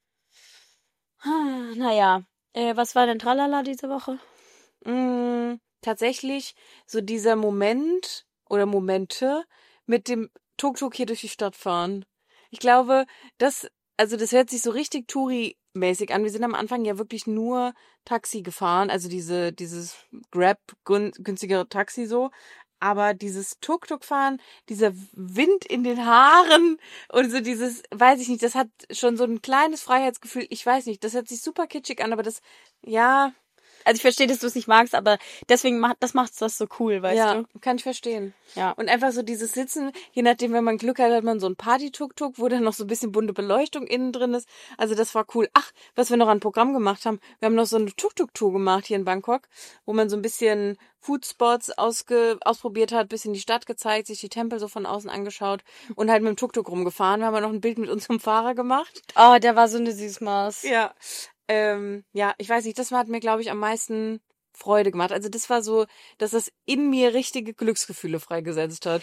Speaker 1: Ah, naja, äh, was war denn Tralala diese Woche?
Speaker 2: Mm, tatsächlich so dieser Moment oder Momente mit dem Tuk-Tuk hier durch die Stadt fahren. Ich glaube, das, also das hört sich so richtig Touri-mäßig an. Wir sind am Anfang ja wirklich nur Taxi gefahren, also diese, dieses Grab, gün- günstigere Taxi so. Aber dieses Tuk-Tuk-Fahren, dieser Wind in den Haaren und so dieses, weiß ich nicht, das hat schon so ein kleines Freiheitsgefühl. Ich weiß nicht, das hört sich super kitschig an, aber das, ja,
Speaker 1: Also ich verstehe, dass du es nicht magst, aber deswegen macht das macht's das so cool, weißt
Speaker 2: ja,
Speaker 1: du?
Speaker 2: kann ich verstehen.
Speaker 1: Ja.
Speaker 2: Und einfach so dieses Sitzen, je nachdem, wenn man Glück hat, hat man so ein Party-Tuk-Tuk, wo dann noch so ein bisschen bunte Beleuchtung innen drin ist. Also das war cool. Ach, was wir noch an Programm gemacht haben, wir haben noch so eine Tuk-Tuk-Tour gemacht hier in Bangkok, wo man so ein bisschen Foodspots ausge ausprobiert hat, bisschen die Stadt gezeigt, sich die Tempel so von außen angeschaut und halt mit dem Tuk-Tuk rumgefahren. Wir haben noch ein Bild mit unserem Fahrer gemacht.
Speaker 1: Oh, der war so eine Süßmaus.
Speaker 2: Ja. Ähm, ja, ich weiß nicht, das hat mir, glaube ich, am meisten Freude gemacht. Also das war so, dass das in mir richtige Glücksgefühle freigesetzt hat.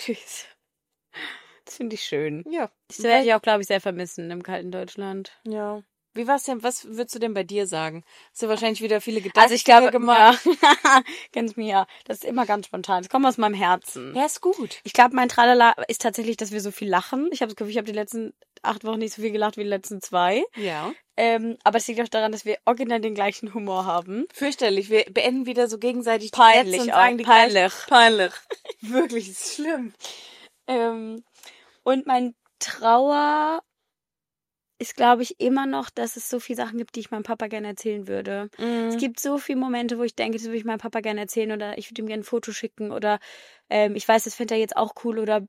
Speaker 1: Das finde ich schön.
Speaker 2: Ja.
Speaker 1: Das werde ich auch, glaube ich, sehr vermissen im kalten Deutschland.
Speaker 2: Ja. Wie war's denn, was würdest du denn bei dir sagen? Hast du wahrscheinlich wieder viele Gedanken
Speaker 1: Also ich glaube,
Speaker 2: gemacht?
Speaker 1: ja, kennst mich ja. Das ist immer ganz spontan. Das kommt aus meinem Herzen.
Speaker 2: Ja, ist gut.
Speaker 1: Ich glaube, mein Tralala ist tatsächlich, dass wir so viel lachen. Ich habe das Gefühl, ich habe die letzten acht Wochen nicht so viel gelacht wie die letzten zwei.
Speaker 2: Ja.
Speaker 1: Ähm, aber es liegt auch daran, dass wir original den gleichen Humor haben.
Speaker 2: Fürchterlich. Wir beenden wieder so gegenseitig die
Speaker 1: Peinlich
Speaker 2: Sätze und
Speaker 1: auch.
Speaker 2: sagen die
Speaker 1: Peinlich.
Speaker 2: gleichen- Peinlich. Wirklich, ist schlimm.
Speaker 1: Ähm, und mein Trauer ist, glaube ich, immer noch, dass es so viele Sachen gibt, die ich meinem Papa gerne erzählen würde.
Speaker 2: Mhm.
Speaker 1: Es gibt so viele Momente, wo ich denke, das würde ich meinem Papa gerne erzählen oder ich würde ihm gerne ein Foto schicken oder ähm, ich weiß, das fände er jetzt auch cool oder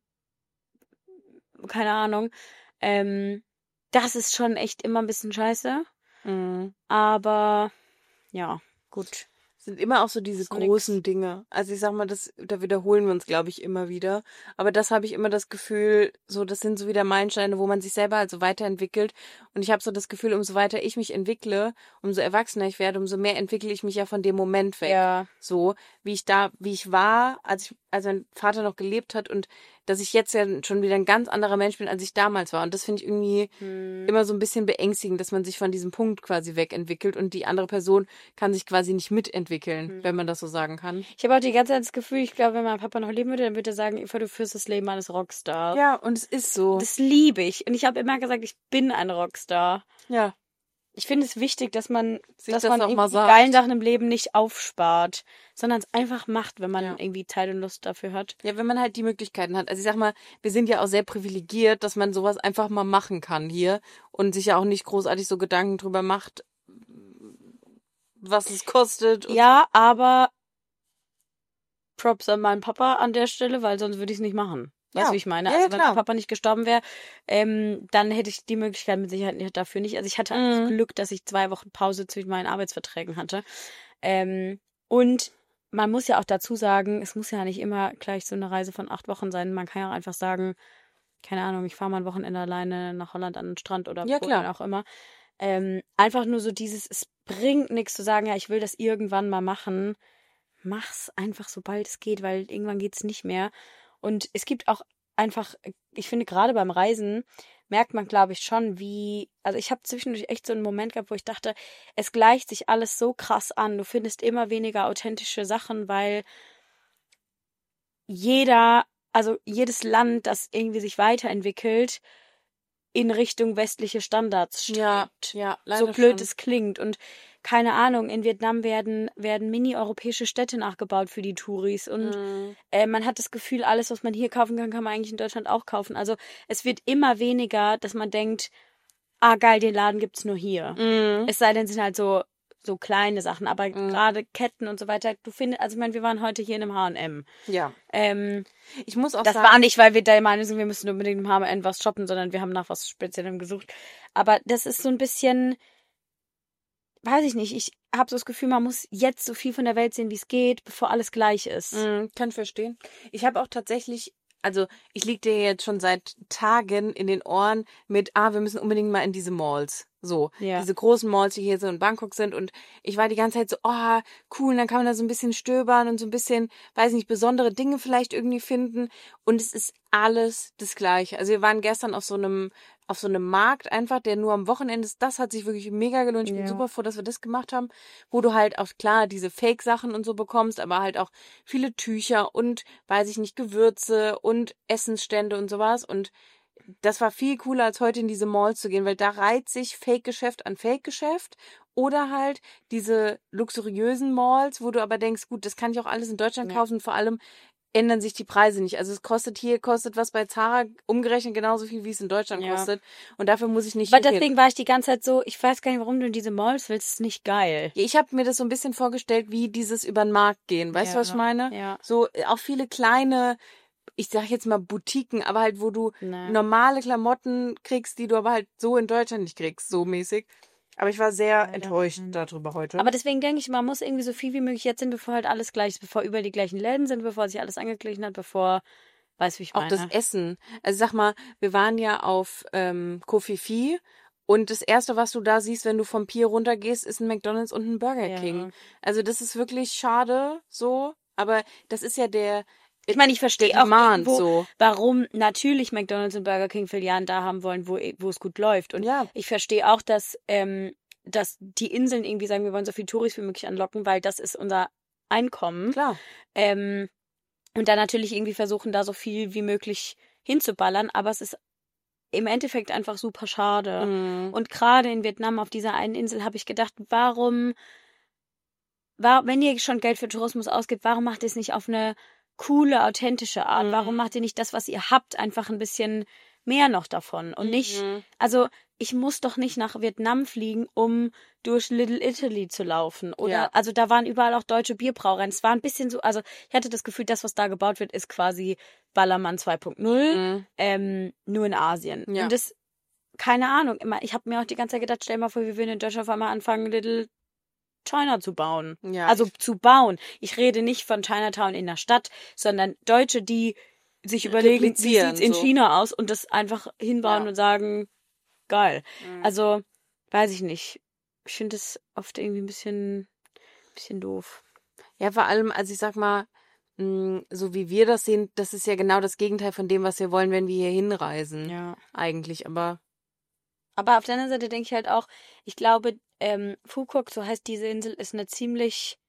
Speaker 1: keine Ahnung. Ähm, das ist schon echt immer ein bisschen scheiße.
Speaker 2: Mhm.
Speaker 1: Aber ja, gut.
Speaker 2: Sind immer auch so diese
Speaker 1: So nix.
Speaker 2: großen Dinge. Also ich sag mal, das, da wiederholen wir uns, glaube ich, immer wieder. Aber das habe ich immer das Gefühl, so, das sind so wieder Meilensteine, wo man sich selber also weiterentwickelt. Und ich habe so das Gefühl, umso weiter ich mich entwickle, umso erwachsener ich werde, umso mehr entwickle ich mich ja von dem Moment weg.
Speaker 1: Ja.
Speaker 2: So, wie ich da, wie ich war, als ich, als mein Vater noch gelebt hat und dass ich jetzt ja schon wieder ein ganz anderer Mensch bin, als ich damals war. Und das finde ich irgendwie
Speaker 1: Hm.
Speaker 2: immer so ein bisschen beängstigend, dass man sich von diesem Punkt quasi wegentwickelt und die andere Person kann sich quasi nicht mitentwickeln,
Speaker 1: Hm.
Speaker 2: wenn man das so sagen kann.
Speaker 1: Ich habe auch die ganze Zeit das Gefühl, ich glaube, wenn mein Papa noch leben würde, dann würde er sagen, Eva, du führst das Leben eines Rockstars.
Speaker 2: Ja, und es ist so.
Speaker 1: Das liebe ich. Und ich habe immer gesagt, ich bin ein Rockstar.
Speaker 2: Ja.
Speaker 1: Ich finde es wichtig, dass man,
Speaker 2: Sich
Speaker 1: dass
Speaker 2: das
Speaker 1: man
Speaker 2: auch
Speaker 1: irgendwie
Speaker 2: mal
Speaker 1: die
Speaker 2: sagt.
Speaker 1: geilen Sachen im Leben nicht aufspart, sondern es einfach macht, wenn man
Speaker 2: Ja.
Speaker 1: irgendwie Zeit und Lust dafür hat.
Speaker 2: Ja, wenn man halt die Möglichkeiten hat. Also ich sag mal, wir sind ja auch sehr privilegiert, dass man sowas einfach mal machen kann hier und sich ja auch nicht großartig so Gedanken drüber macht, was es kostet. Und
Speaker 1: Ja, aber Props an meinen Papa an der Stelle, weil sonst würde ich es nicht machen. Weißt
Speaker 2: Ja.
Speaker 1: du, wie ich meine?
Speaker 2: Ja, ja,
Speaker 1: Also wenn
Speaker 2: klar.
Speaker 1: mein Papa nicht gestorben wäre, ähm, dann hätte ich die Möglichkeit mit Sicherheit nicht- dafür nicht. Also ich hatte
Speaker 2: Mhm.
Speaker 1: das Glück, dass ich zwei Wochen Pause zwischen meinen Arbeitsverträgen hatte. Ähm, und man muss ja auch dazu sagen, es muss ja nicht immer gleich so eine Reise von acht Wochen sein. Man kann ja auch einfach sagen, keine Ahnung, ich fahre mal ein Wochenende alleine nach Holland an den Strand oder
Speaker 2: Ja,
Speaker 1: wo
Speaker 2: klar.
Speaker 1: auch immer. Ähm, einfach nur so dieses, es bringt nichts zu sagen, ja, ich will das irgendwann mal machen. Mach's einfach, sobald es geht, weil irgendwann geht's nicht mehr. Und es gibt auch einfach, ich finde, gerade beim Reisen merkt man, glaube ich, schon, wie, also ich habe zwischendurch echt so einen Moment gehabt, wo ich dachte, es gleicht sich alles so krass an. Du findest immer weniger authentische Sachen, weil jeder, also jedes Land, das irgendwie sich weiterentwickelt, in Richtung westliche Standards strebt.
Speaker 2: Ja, ja,
Speaker 1: So
Speaker 2: leider
Speaker 1: blöd
Speaker 2: schon.
Speaker 1: es klingt. Und keine Ahnung, in Vietnam werden, werden mini-europäische Städte nachgebaut für die Touris. Und
Speaker 2: Mhm.
Speaker 1: äh, man hat das Gefühl, alles, was man hier kaufen kann, kann man eigentlich in Deutschland auch kaufen. Also es wird immer weniger, dass man denkt, ah geil, den Laden gibt's nur hier.
Speaker 2: Mhm.
Speaker 1: Es sei denn, es sind halt so, so kleine Sachen. Aber
Speaker 2: Mhm.
Speaker 1: gerade Ketten und so weiter, du findest, also ich meine, wir waren heute hier in einem H und M.
Speaker 2: Ja.
Speaker 1: Ähm,
Speaker 2: Ich muss auch
Speaker 1: das
Speaker 2: sagen,
Speaker 1: war nicht, weil wir der Meinung sind, wir müssen unbedingt im H und M was shoppen, sondern wir haben nach was Speziellem gesucht. Aber das ist so ein bisschen, weiß ich nicht, ich habe so das Gefühl, man muss jetzt so viel von der Welt sehen, wie es geht, bevor alles gleich ist.
Speaker 2: Mhm, kann ich verstehen. Ich habe auch tatsächlich, also ich lieg dir jetzt schon seit Tagen in den Ohren mit, ah, wir müssen unbedingt mal in diese Malls. So,
Speaker 1: Ja.
Speaker 2: diese großen Malls, die hier so in Bangkok sind. Und ich war die ganze Zeit so, oh, cool, und dann kann man da so ein bisschen stöbern und so ein bisschen, weiß nicht, besondere Dinge vielleicht irgendwie finden. Und es ist alles das Gleiche. Also wir waren gestern auf so einem, auf so einem Markt einfach, der nur am Wochenende ist. Das hat sich wirklich mega gelohnt. Ich bin
Speaker 1: Ja.
Speaker 2: super froh, dass wir das gemacht haben, wo du halt auch klar diese Fake-Sachen und so bekommst, aber halt auch viele Tücher und, weiß ich nicht, Gewürze und Essensstände und sowas. Und das war viel cooler, als heute in diese Malls zu gehen, weil da reiht sich Fake-Geschäft an Fake-Geschäft oder halt diese luxuriösen Malls, wo du aber denkst, gut, das kann ich auch alles in Deutschland
Speaker 1: Ja.
Speaker 2: kaufen, vor allem ändern sich die Preise nicht. Also es kostet hier, kostet was bei Zara umgerechnet genauso viel, wie es in Deutschland
Speaker 1: Ja.
Speaker 2: kostet. Und dafür muss ich nicht
Speaker 1: Aber
Speaker 2: hier hin.
Speaker 1: deswegen war ich die ganze Zeit so, ich weiß gar nicht, warum du in diese Malls willst, ist nicht geil.
Speaker 2: Ja, ich habe mir das so ein bisschen vorgestellt, wie dieses über den Markt gehen. Weißt du, was ich
Speaker 1: Ja.
Speaker 2: meine?
Speaker 1: Ja.
Speaker 2: So äh, auch viele kleine, ich sag jetzt mal Boutiquen, aber halt, wo du
Speaker 1: Nee.
Speaker 2: normale Klamotten kriegst, die du aber halt so in Deutschland nicht kriegst, so mäßig. Aber ich war sehr
Speaker 1: Leider.
Speaker 2: enttäuscht darüber heute.
Speaker 1: Aber deswegen denke ich, man muss irgendwie so viel wie möglich jetzt sind, bevor halt alles gleich ist, bevor überall die gleichen Läden sind, bevor sich alles angeglichen hat, bevor, weißt du, wie ich
Speaker 2: auch
Speaker 1: meine.
Speaker 2: das Essen. Also sag mal, wir waren ja auf ähm, Koh Phi Phi und das Erste, was du da siehst, wenn du vom Pier runtergehst, ist ein McDonald's und ein Burger
Speaker 1: Ja.
Speaker 2: King. Also das ist wirklich schade so, aber das ist ja der
Speaker 1: Ich meine, ich verstehe auch
Speaker 2: Demand
Speaker 1: irgendwo,
Speaker 2: so.
Speaker 1: warum natürlich McDonald's und Burger King Filialen da haben wollen, wo, wo es gut läuft. Und
Speaker 2: Ja.
Speaker 1: ich verstehe auch, dass, ähm, dass die Inseln irgendwie sagen, wir wollen so viel Touris wie möglich anlocken, weil das ist unser Einkommen.
Speaker 2: Klar.
Speaker 1: Ähm, und dann natürlich irgendwie versuchen, da so viel wie möglich hinzuballern. Aber es ist im Endeffekt einfach super schade.
Speaker 2: Mhm.
Speaker 1: Und gerade in Vietnam auf dieser einen Insel habe ich gedacht, warum, war, wenn ihr schon Geld für Tourismus ausgibt, warum macht ihr es nicht auf eine coole, authentische Art?
Speaker 2: Mhm.
Speaker 1: Warum macht ihr nicht das, was ihr habt, einfach ein bisschen mehr noch davon? Und nicht,
Speaker 2: Mhm.
Speaker 1: also ich muss doch nicht nach Vietnam fliegen, um durch Little Italy zu laufen. Oder,
Speaker 2: Ja.
Speaker 1: also da waren überall auch deutsche Bierbrauereien. Es war ein bisschen so, also ich hatte das Gefühl, das, was da gebaut wird, ist quasi Ballermann zwei Punkt null,
Speaker 2: Mhm.
Speaker 1: ähm, nur in Asien.
Speaker 2: Ja.
Speaker 1: Und das, keine Ahnung, immer, ich habe mir auch die ganze Zeit gedacht, stell mal vor, wir würden in Deutschland auf einmal anfangen, Little China zu bauen.
Speaker 2: Ja,
Speaker 1: Also
Speaker 2: ich-
Speaker 1: zu bauen. Ich rede nicht von Chinatown in der Stadt, sondern Deutsche, die sich überlegen, wie
Speaker 2: Replizieren,
Speaker 1: sieht's in
Speaker 2: so.
Speaker 1: China aus und das einfach hinbauen
Speaker 2: Ja.
Speaker 1: und sagen, geil.
Speaker 2: Mhm.
Speaker 1: Also, weiß ich nicht. Ich finde es oft irgendwie ein bisschen, bisschen doof.
Speaker 2: Ja, vor allem, also ich sag mal, mh, so wie wir das sehen, das ist ja genau das Gegenteil von dem, was wir wollen, wenn wir hier hinreisen.
Speaker 1: Ja.
Speaker 2: Eigentlich, aber
Speaker 1: Aber auf der anderen Seite denke ich halt auch, ich glaube, ähm, Phuket, so heißt diese Insel, ist eine ziemlich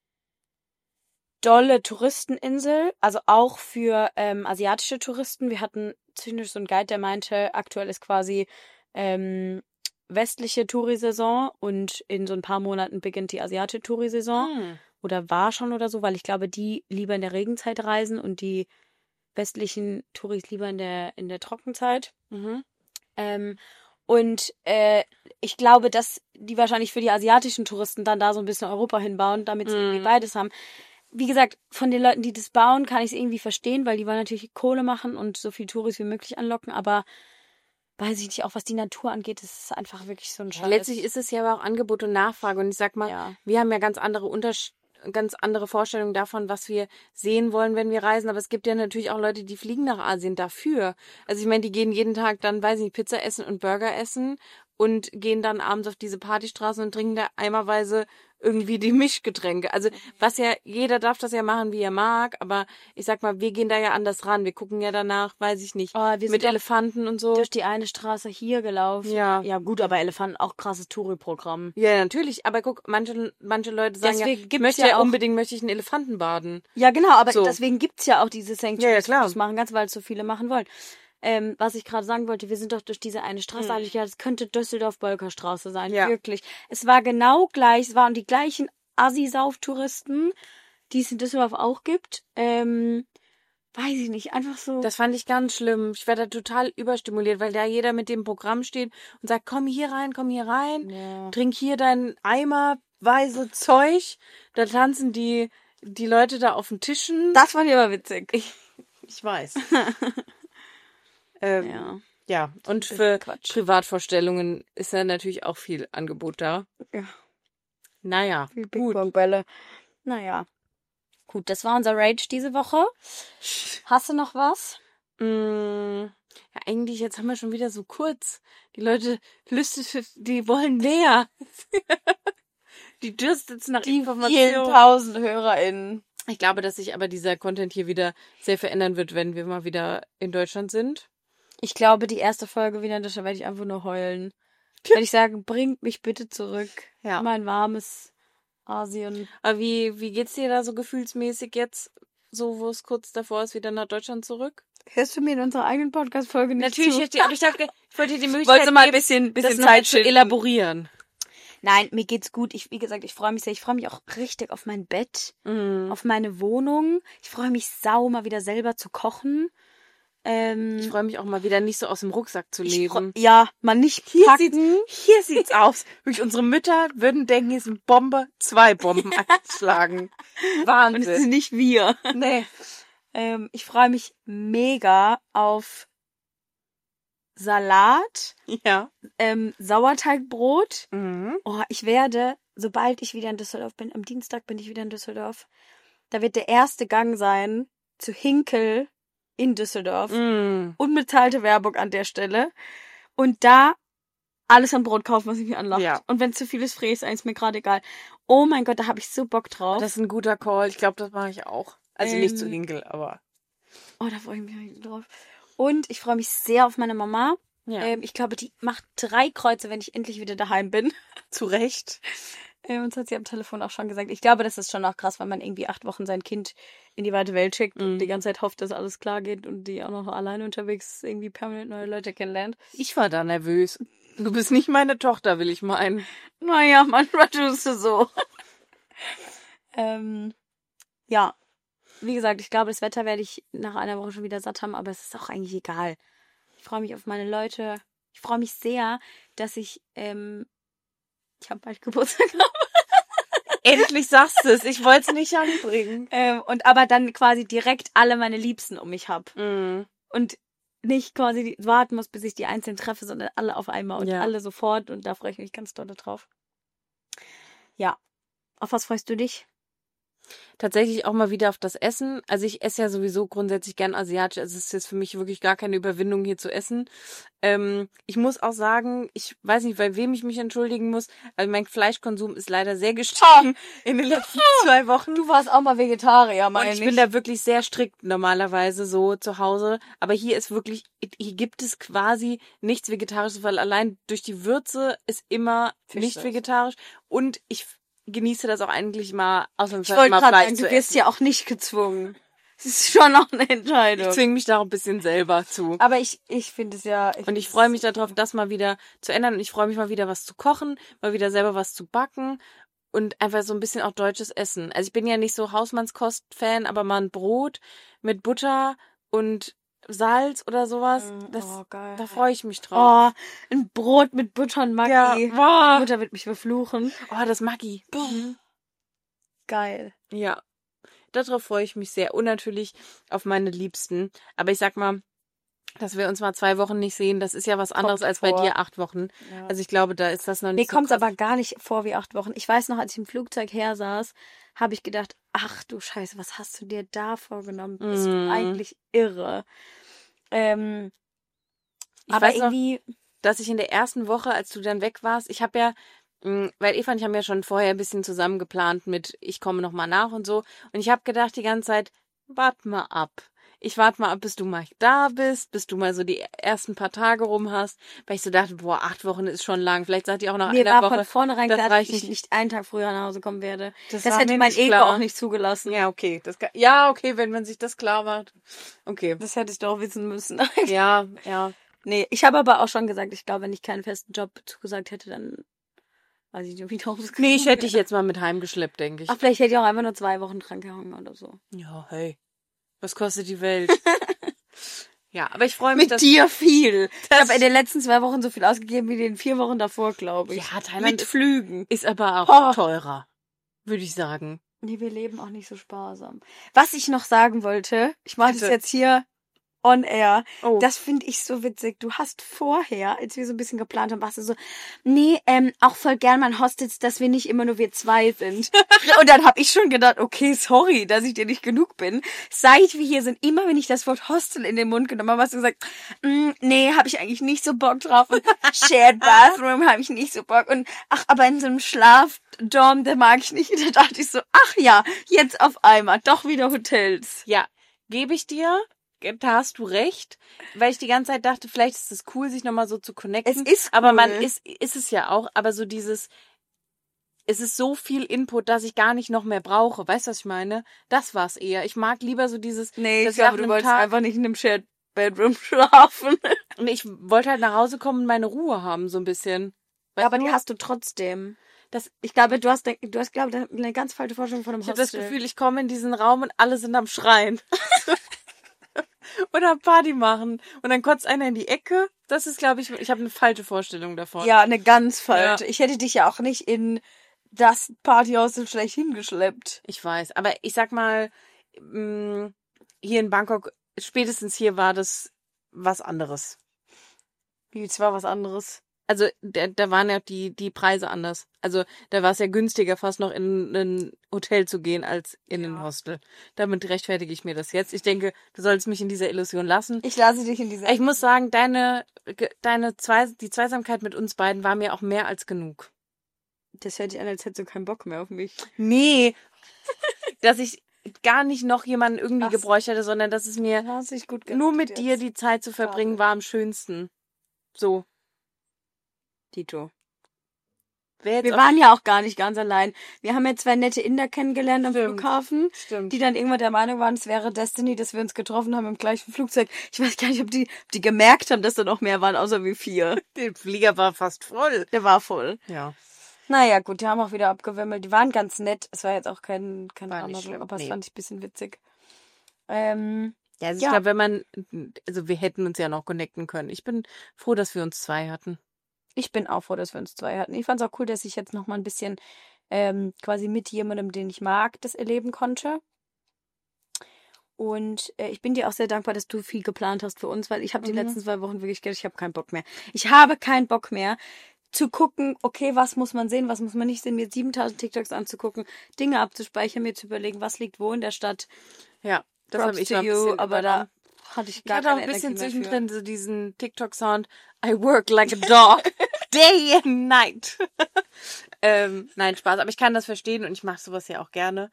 Speaker 1: dolle Touristeninsel, also auch für ähm, asiatische Touristen. Wir hatten zwischendurch so einen Guide, der meinte, aktuell ist quasi ähm, westliche Touri-Saison und in so ein paar Monaten beginnt die asiatische Touri-Saison.
Speaker 2: hm.
Speaker 1: Oder war schon oder so, weil ich glaube, die lieber in der Regenzeit reisen und die westlichen Touris lieber in der, in der Trockenzeit.
Speaker 2: Mhm.
Speaker 1: Ähm, und äh, ich glaube, dass die wahrscheinlich für die asiatischen Touristen dann da so ein bisschen Europa hinbauen, damit sie irgendwie
Speaker 2: Mhm.
Speaker 1: beides haben. Wie gesagt, von den Leuten, die das bauen, kann ich es irgendwie verstehen, weil die wollen natürlich Kohle machen und so viel Touris wie möglich anlocken, aber weiß ich nicht, auch was die Natur angeht, das ist einfach wirklich so ein
Speaker 2: Ja,
Speaker 1: Scheiß.
Speaker 2: letztlich ist es ja aber auch Angebot und Nachfrage. Und ich sag mal,
Speaker 1: Ja.
Speaker 2: wir haben ja ganz andere Untersch ganz andere Vorstellungen davon, was wir sehen wollen, wenn wir reisen. Aber es gibt ja natürlich auch Leute, die fliegen nach Asien dafür. Also ich meine, die gehen jeden Tag dann, weiß ich nicht, Pizza essen und Burger essen und gehen dann abends auf diese Partystraßen und trinken da eimerweise irgendwie die Mischgetränke. Also was ja, jeder darf das ja machen, wie er mag, aber ich sag mal, wir gehen da ja anders ran. Wir gucken ja danach, weiß ich nicht,
Speaker 1: Oh, wir sind
Speaker 2: mit
Speaker 1: doch
Speaker 2: Elefanten und so.
Speaker 1: durch die eine Straße hier gelaufen.
Speaker 2: Ja.
Speaker 1: Ja, gut, aber Elefanten auch krasses Touri-Programm.
Speaker 2: Ja, natürlich, aber guck, manche, manche Leute sagen
Speaker 1: Deswegen
Speaker 2: ja, ich
Speaker 1: gibt's
Speaker 2: möchte
Speaker 1: ja
Speaker 2: ja
Speaker 1: auch-
Speaker 2: unbedingt, möchte ich einen Elefanten baden.
Speaker 1: Ja, genau, aber
Speaker 2: So.
Speaker 1: deswegen gibt's ja auch diese Sanctuaries,
Speaker 2: Ja, ja, klar.
Speaker 1: die das machen kannst, weil es so viele machen wollen. Ähm, was ich gerade sagen wollte, wir sind doch durch diese eine Straße,
Speaker 2: Mhm.
Speaker 1: da hab ich gedacht, das könnte Düsseldorf-Bolker-Straße sein,
Speaker 2: Ja.
Speaker 1: wirklich. Es war genau gleich, es waren die gleichen Assi-Sauf-Touristen, die es in Düsseldorf auch gibt. Ähm, weiß ich nicht, einfach so.
Speaker 2: Das fand ich ganz schlimm. Ich war da total überstimuliert, weil da jeder mit dem Programm steht und sagt, komm hier rein, komm hier rein,
Speaker 1: Ja.
Speaker 2: trink hier dein eimerweise Zeug. Da tanzen die, die Leute da auf den Tischen.
Speaker 1: Das fand ich aber witzig.
Speaker 2: Ich, ich weiß. ähm,
Speaker 1: Ja.
Speaker 2: ja, und
Speaker 1: Bisschen
Speaker 2: für
Speaker 1: Quatsch.
Speaker 2: Privatvorstellungen ist ja natürlich auch viel Angebot da.
Speaker 1: Ja.
Speaker 2: Naja,
Speaker 1: Wie
Speaker 2: gut.
Speaker 1: Ping-Pong-Bälle. Naja. Gut, das war unser Rage diese Woche. Hast du noch was?
Speaker 2: Mm, ja, eigentlich, jetzt haben wir schon wieder so kurz. Die Leute, Lüste, die wollen mehr. Die dürstet nach
Speaker 1: Vielen
Speaker 2: Informationen.
Speaker 1: tausend HörerInnen.
Speaker 2: Ich glaube, dass sich aber dieser Content hier wieder sehr verändern wird, wenn wir mal wieder in Deutschland sind.
Speaker 1: Ich glaube, die erste Folge wieder, da werde ich einfach nur heulen. Werde ich sagen, bringt mich bitte zurück.
Speaker 2: Ja.
Speaker 1: Mein warmes Asien.
Speaker 2: Aber wie, wie geht's dir da so gefühlsmäßig jetzt, so wo es kurz davor ist, wieder nach Deutschland zurück?
Speaker 1: Hörst du mir in unserer eigenen Podcast-Folge nicht
Speaker 2: Natürlich,
Speaker 1: zu?
Speaker 2: hätte ich, aber ich dachte, ich wollte dir die Möglichkeit
Speaker 1: Wolltest du mal ein
Speaker 2: geben,
Speaker 1: bisschen,
Speaker 2: das
Speaker 1: bisschen
Speaker 2: noch
Speaker 1: Zeit
Speaker 2: zu
Speaker 1: schinden?
Speaker 2: elaborieren.
Speaker 1: Nein, mir geht's gut. Ich, wie gesagt, ich freue mich sehr. Ich freue mich auch richtig auf mein Bett,
Speaker 2: Mhm.
Speaker 1: auf meine Wohnung. Ich freue mich sau, mal wieder selber zu kochen. Ähm,
Speaker 2: Ich freue mich auch mal wieder nicht so aus dem Rucksack zu
Speaker 1: ich freu-
Speaker 2: leben.
Speaker 1: ja, mal nicht
Speaker 2: Hier
Speaker 1: packen.
Speaker 2: sieht's, hier sieht's aus. Wirklich, unsere Mütter würden denken, hier ist eine Bombe, zwei Bomben eingeschlagen.
Speaker 1: Und es
Speaker 2: Wahnsinn.
Speaker 1: sind nicht wir.
Speaker 2: Nee.
Speaker 1: Ähm, ich freue mich mega auf Salat,
Speaker 2: Ja.
Speaker 1: ähm, Sauerteigbrot.
Speaker 2: Mhm.
Speaker 1: Oh, ich werde, sobald ich wieder in Düsseldorf bin, am Dienstag bin ich wieder in Düsseldorf, da wird der erste Gang sein zu Hinkel in Düsseldorf.
Speaker 2: Mhm.
Speaker 1: Unbezahlte Werbung an der Stelle. Und da alles an Brot kaufen, was ich mir anlacht.
Speaker 2: Ja.
Speaker 1: Und wenn zu viel ist, fräse ist mir gerade egal. Oh mein Gott, da habe ich so Bock drauf.
Speaker 2: Das ist ein guter Call. Ich glaube, das mache ich auch. Also nicht zu
Speaker 1: Ähm,
Speaker 2: Hinkel, aber.
Speaker 1: Oh, da freue ich mich drauf. Und ich freue mich sehr auf meine Mama.
Speaker 2: Ja.
Speaker 1: Ähm, ich glaube, die macht drei Kreuze, wenn ich endlich wieder daheim bin.
Speaker 2: Zu Recht.
Speaker 1: Ähm, und das hat sie am Telefon auch schon gesagt. Ich glaube, das ist schon auch krass, wenn man irgendwie acht Wochen sein Kind in die weite Welt schickt und
Speaker 2: Mhm.
Speaker 1: die ganze Zeit hofft, dass alles klar geht und die auch noch alleine unterwegs irgendwie permanent neue Leute kennenlernt.
Speaker 2: Ich war da nervös. Du bist nicht meine Tochter, will ich meinen.
Speaker 1: Naja, manchmal tust du so. ähm, ja, wie gesagt, ich glaube, das Wetter werde ich nach einer Woche schon wieder satt haben, aber es ist auch eigentlich egal. Ich freue mich auf meine Leute. Ich freue mich sehr, dass ich, ähm, ich habe bald Geburtstag.
Speaker 2: Endlich sagst du es. Ich wollte es nicht anbringen.
Speaker 1: ähm, und aber dann quasi direkt alle meine Liebsten um mich habe.
Speaker 2: Mhm.
Speaker 1: Und nicht quasi die- warten muss, bis ich die einzeln treffe, sondern alle auf einmal und
Speaker 2: Ja.
Speaker 1: alle sofort. Und da freue ich mich ganz doll drauf. Ja. Auf was freust du dich?
Speaker 2: Tatsächlich auch mal wieder auf das Essen. Also ich esse ja sowieso grundsätzlich gern asiatisch. Also es ist jetzt für mich wirklich gar keine Überwindung, hier zu essen. Ähm, ich muss auch sagen, ich weiß nicht, bei wem ich mich entschuldigen muss, aber mein Fleischkonsum ist leider sehr gestiegen in den letzten zwei Wochen.
Speaker 1: Du warst auch mal Vegetarier,
Speaker 2: Und
Speaker 1: meine
Speaker 2: ich bin da wirklich sehr strikt normalerweise so zu Hause. Aber hier ist wirklich, hier gibt es quasi nichts Vegetarisches, weil allein durch die Würze ist immer
Speaker 1: Fisch
Speaker 2: nicht
Speaker 1: das.
Speaker 2: vegetarisch. Und ich genieße das auch eigentlich mal
Speaker 1: Ich
Speaker 2: ausnahmsweise
Speaker 1: wollte
Speaker 2: mal
Speaker 1: gerade
Speaker 2: Fleisch
Speaker 1: sagen,
Speaker 2: zu
Speaker 1: du wirst
Speaker 2: essen.
Speaker 1: ja auch nicht gezwungen. Es ist schon noch eine
Speaker 2: Ich
Speaker 1: Entscheidung.
Speaker 2: zwinge mich da auch ein bisschen selber zu.
Speaker 1: Aber ich, ich finde es ja...
Speaker 2: Und ich freue mich darauf, das mal wieder zu ändern. Und ich freue mich mal wieder was zu kochen, mal wieder selber was zu backen und einfach so ein bisschen auch deutsches Essen. Also ich bin ja nicht so Hausmannskost-Fan, aber mal ein Brot mit Butter und Salz oder sowas, das,
Speaker 1: oh, geil.
Speaker 2: da freue ich mich drauf.
Speaker 1: Oh, ein Brot mit Butter und Maggi.
Speaker 2: Ja, wow.
Speaker 1: Mutter wird mich verfluchen.
Speaker 2: Oh, das Maggi. Mhm.
Speaker 1: Geil.
Speaker 2: Ja, darauf freue ich mich sehr. Und natürlich auf meine Liebsten. Aber ich sag mal, dass wir uns mal zwei Wochen nicht sehen, das ist ja was anderes
Speaker 1: Kommt
Speaker 2: als bei
Speaker 1: vor.
Speaker 2: dir acht Wochen.
Speaker 1: Ja.
Speaker 2: Also ich glaube, da ist das noch
Speaker 1: Mir
Speaker 2: nicht so
Speaker 1: kommt es
Speaker 2: krass.
Speaker 1: aber gar nicht vor wie acht Wochen. Ich weiß noch, als ich im Flugzeug her saß, habe ich gedacht, ach du Scheiße, was hast du dir da vorgenommen? Bist du
Speaker 2: Mm.
Speaker 1: eigentlich irre? Ähm,
Speaker 2: Ich
Speaker 1: aber
Speaker 2: weiß noch,
Speaker 1: irgendwie,
Speaker 2: dass ich in der ersten Woche, als du dann weg warst, ich habe ja, mh, weil Eva und ich haben ja schon vorher ein bisschen zusammen geplant mit, ich komme nochmal nach und so. Und ich habe gedacht die ganze Zeit, wart mal ab. Ich warte mal ab, bis du mal da bist, bis du mal so die ersten paar Tage rum hast. Weil ich so dachte, boah, acht Wochen ist schon lang. Vielleicht sagt ihr auch nach
Speaker 1: mir
Speaker 2: einer
Speaker 1: war
Speaker 2: Woche,
Speaker 1: von vornherein
Speaker 2: das
Speaker 1: klar, dass
Speaker 2: reicht
Speaker 1: ich
Speaker 2: nicht.
Speaker 1: nicht einen Tag früher nach Hause kommen werde.
Speaker 2: Das
Speaker 1: Das
Speaker 2: war
Speaker 1: hätte
Speaker 2: mir
Speaker 1: mein
Speaker 2: nicht
Speaker 1: Ego
Speaker 2: klar.
Speaker 1: auch nicht zugelassen.
Speaker 2: Ja, okay. Das, kann- ja, okay, wenn man sich das klar macht. Okay.
Speaker 1: Das hätte ich doch wissen müssen.
Speaker 2: Ja, ja.
Speaker 1: Nee, ich habe aber auch schon gesagt, ich glaube, wenn ich keinen festen Job zugesagt hätte, dann weiß ich nicht, wie ich rausgekommen
Speaker 2: Nee, ich hätte dich jetzt mal mit heimgeschleppt, denke ich.
Speaker 1: Ach, vielleicht hätte ich auch einfach nur zwei Wochen dran gehangen oder so.
Speaker 2: Ja, hey. Was kostet die Welt? Ja, aber ich freue mich,
Speaker 1: Mit
Speaker 2: dass...
Speaker 1: dir viel. Ich
Speaker 2: Das-
Speaker 1: habe in den letzten zwei Wochen so viel ausgegeben wie in den vier Wochen davor, glaube ich.
Speaker 2: Ja, Thailand
Speaker 1: Mit
Speaker 2: ist,
Speaker 1: Flügen.
Speaker 2: ist aber auch
Speaker 1: Oh.
Speaker 2: teurer, würde ich sagen.
Speaker 1: Nee, wir leben auch nicht so sparsam. Was ich noch sagen wollte, ich mache das
Speaker 2: Bitte.
Speaker 1: jetzt hier on air.
Speaker 2: Oh.
Speaker 1: Das finde ich so witzig. Du hast vorher, als wir so ein bisschen geplant haben, warst du so, nee, ähm, auch voll gern mal Hostels, dass wir nicht immer nur wir zwei sind. Und dann habe ich schon gedacht, okay, sorry, dass ich dir nicht genug bin. Seit wir hier sind, immer wenn ich das Wort Hostel in den Mund genommen habe, hast du gesagt, mm, nee, habe ich eigentlich nicht so Bock drauf. Und Shared Bathroom habe ich nicht so Bock. Und ach, aber in so einem Schlafdorm, der mag ich nicht. Und da dachte ich so, ach ja, jetzt auf einmal, doch wieder Hotels.
Speaker 2: Ja, gebe ich dir. Da hast du recht, weil ich die ganze Zeit dachte, vielleicht ist es cool, sich nochmal so zu connecten.
Speaker 1: Es ist
Speaker 2: Aber
Speaker 1: cool.
Speaker 2: man ist, ist es ja auch, aber so dieses, es ist so viel Input, dass ich gar nicht noch mehr brauche. Weißt du, was ich meine? Das war's eher. Ich mag lieber so dieses,
Speaker 1: Nee,
Speaker 2: dass
Speaker 1: ich glaube,
Speaker 2: nach
Speaker 1: du
Speaker 2: einem
Speaker 1: wolltest
Speaker 2: Tag-
Speaker 1: einfach nicht in einem Shared Bedroom schlafen.
Speaker 2: und ich wollte halt nach Hause kommen und meine Ruhe haben, so ein bisschen. Weißt
Speaker 1: Ja, aber
Speaker 2: du?
Speaker 1: die hast du trotzdem.
Speaker 2: Das,
Speaker 1: Ich glaube, du hast, du hast, glaube ich, eine ganz falsche Vorstellung von einem
Speaker 2: ich habe das
Speaker 1: Hostel.
Speaker 2: Gefühl, ich komme in diesen Raum und alle sind am Schreien. Oder Party machen. Und dann kotzt einer in die Ecke. Das ist, glaube ich, ich habe eine falsche Vorstellung davon.
Speaker 1: Ja, eine ganz falsche.
Speaker 2: Ja.
Speaker 1: Ich hätte dich ja auch nicht in das Partyhaus so schlecht hingeschleppt.
Speaker 2: Ich weiß. Aber ich sag mal, mh, hier in Bangkok, spätestens hier war das was anderes.
Speaker 1: Wie, es war was anderes.
Speaker 2: Also da, da waren ja die, die Preise anders. Also da war es ja günstiger, fast noch in ein Hotel zu gehen, als in ein
Speaker 1: Ja.
Speaker 2: Hostel. Damit rechtfertige ich mir das jetzt. Ich denke, du sollst mich in dieser Illusion lassen.
Speaker 1: Ich lasse dich in dieser...
Speaker 2: Ich muss sagen, deine, deine zwei, die Zweisamkeit mit uns beiden war mir auch mehr als genug.
Speaker 1: Das hört sich an, als hättest du keinen Bock mehr auf mich.
Speaker 2: Nee, dass ich gar nicht noch jemanden irgendwie
Speaker 1: Ach so.
Speaker 2: gebräucht hätte, sondern dass es mir
Speaker 1: Hast dich gut
Speaker 2: nur mit
Speaker 1: jetzt.
Speaker 2: dir die Zeit zu verbringen
Speaker 1: Schade.
Speaker 2: war am schönsten. So.
Speaker 1: Tito.
Speaker 2: Wer jetzt
Speaker 1: Wir
Speaker 2: auch-
Speaker 1: waren ja auch gar nicht ganz allein. Wir haben ja zwei nette Inder kennengelernt am
Speaker 2: Stimmt.
Speaker 1: Flughafen,
Speaker 2: Stimmt.
Speaker 1: die dann irgendwann der Meinung waren, es wäre Destiny, dass wir uns getroffen haben im gleichen Flugzeug. Ich weiß gar nicht, ob die, ob die gemerkt haben, dass da noch mehr waren, außer wir vier.
Speaker 2: Der Flieger war fast voll.
Speaker 1: Der war voll.
Speaker 2: Ja.
Speaker 1: Naja, gut, die haben auch wieder abgewimmelt. Die waren ganz nett. Es war jetzt auch kein, kein
Speaker 2: War nicht
Speaker 1: Drama,
Speaker 2: schlimm,
Speaker 1: aber es
Speaker 2: nee.
Speaker 1: fand ich ein bisschen witzig. Ähm,
Speaker 2: Ja, also
Speaker 1: Ja.
Speaker 2: ich glaube, wenn man, also wir hätten uns ja noch connecten können. Ich bin froh, dass wir uns zwei hatten.
Speaker 1: ich bin auch froh, dass wir uns zwei hatten. Ich fand es auch cool, dass ich jetzt noch mal ein bisschen ähm, quasi mit jemandem, den ich mag, das erleben konnte. Und äh, ich bin dir auch sehr dankbar, dass du viel geplant hast für uns, weil ich habe die
Speaker 2: Mhm.
Speaker 1: letzten zwei Wochen wirklich gedacht, ich habe keinen Bock mehr. Ich habe keinen Bock mehr. zu gucken, okay, was muss man sehen, was muss man nicht sehen, mir siebentausend TikToks anzugucken, Dinge abzuspeichern, mir zu überlegen, was liegt wo in der Stadt.
Speaker 2: Ja, das habe
Speaker 1: Props
Speaker 2: ich
Speaker 1: to
Speaker 2: mal ein
Speaker 1: you,
Speaker 2: bisschen
Speaker 1: aber da
Speaker 2: übernommen.
Speaker 1: hatte ich
Speaker 2: Ich
Speaker 1: gar
Speaker 2: hatte auch
Speaker 1: keine
Speaker 2: ein bisschen
Speaker 1: Energie mehr für.
Speaker 2: zwischendrin so diesen TikTok-Sound, I work like a dog, day and night. ähm, nein, Spaß, aber ich kann das verstehen und ich mache sowas ja auch gerne.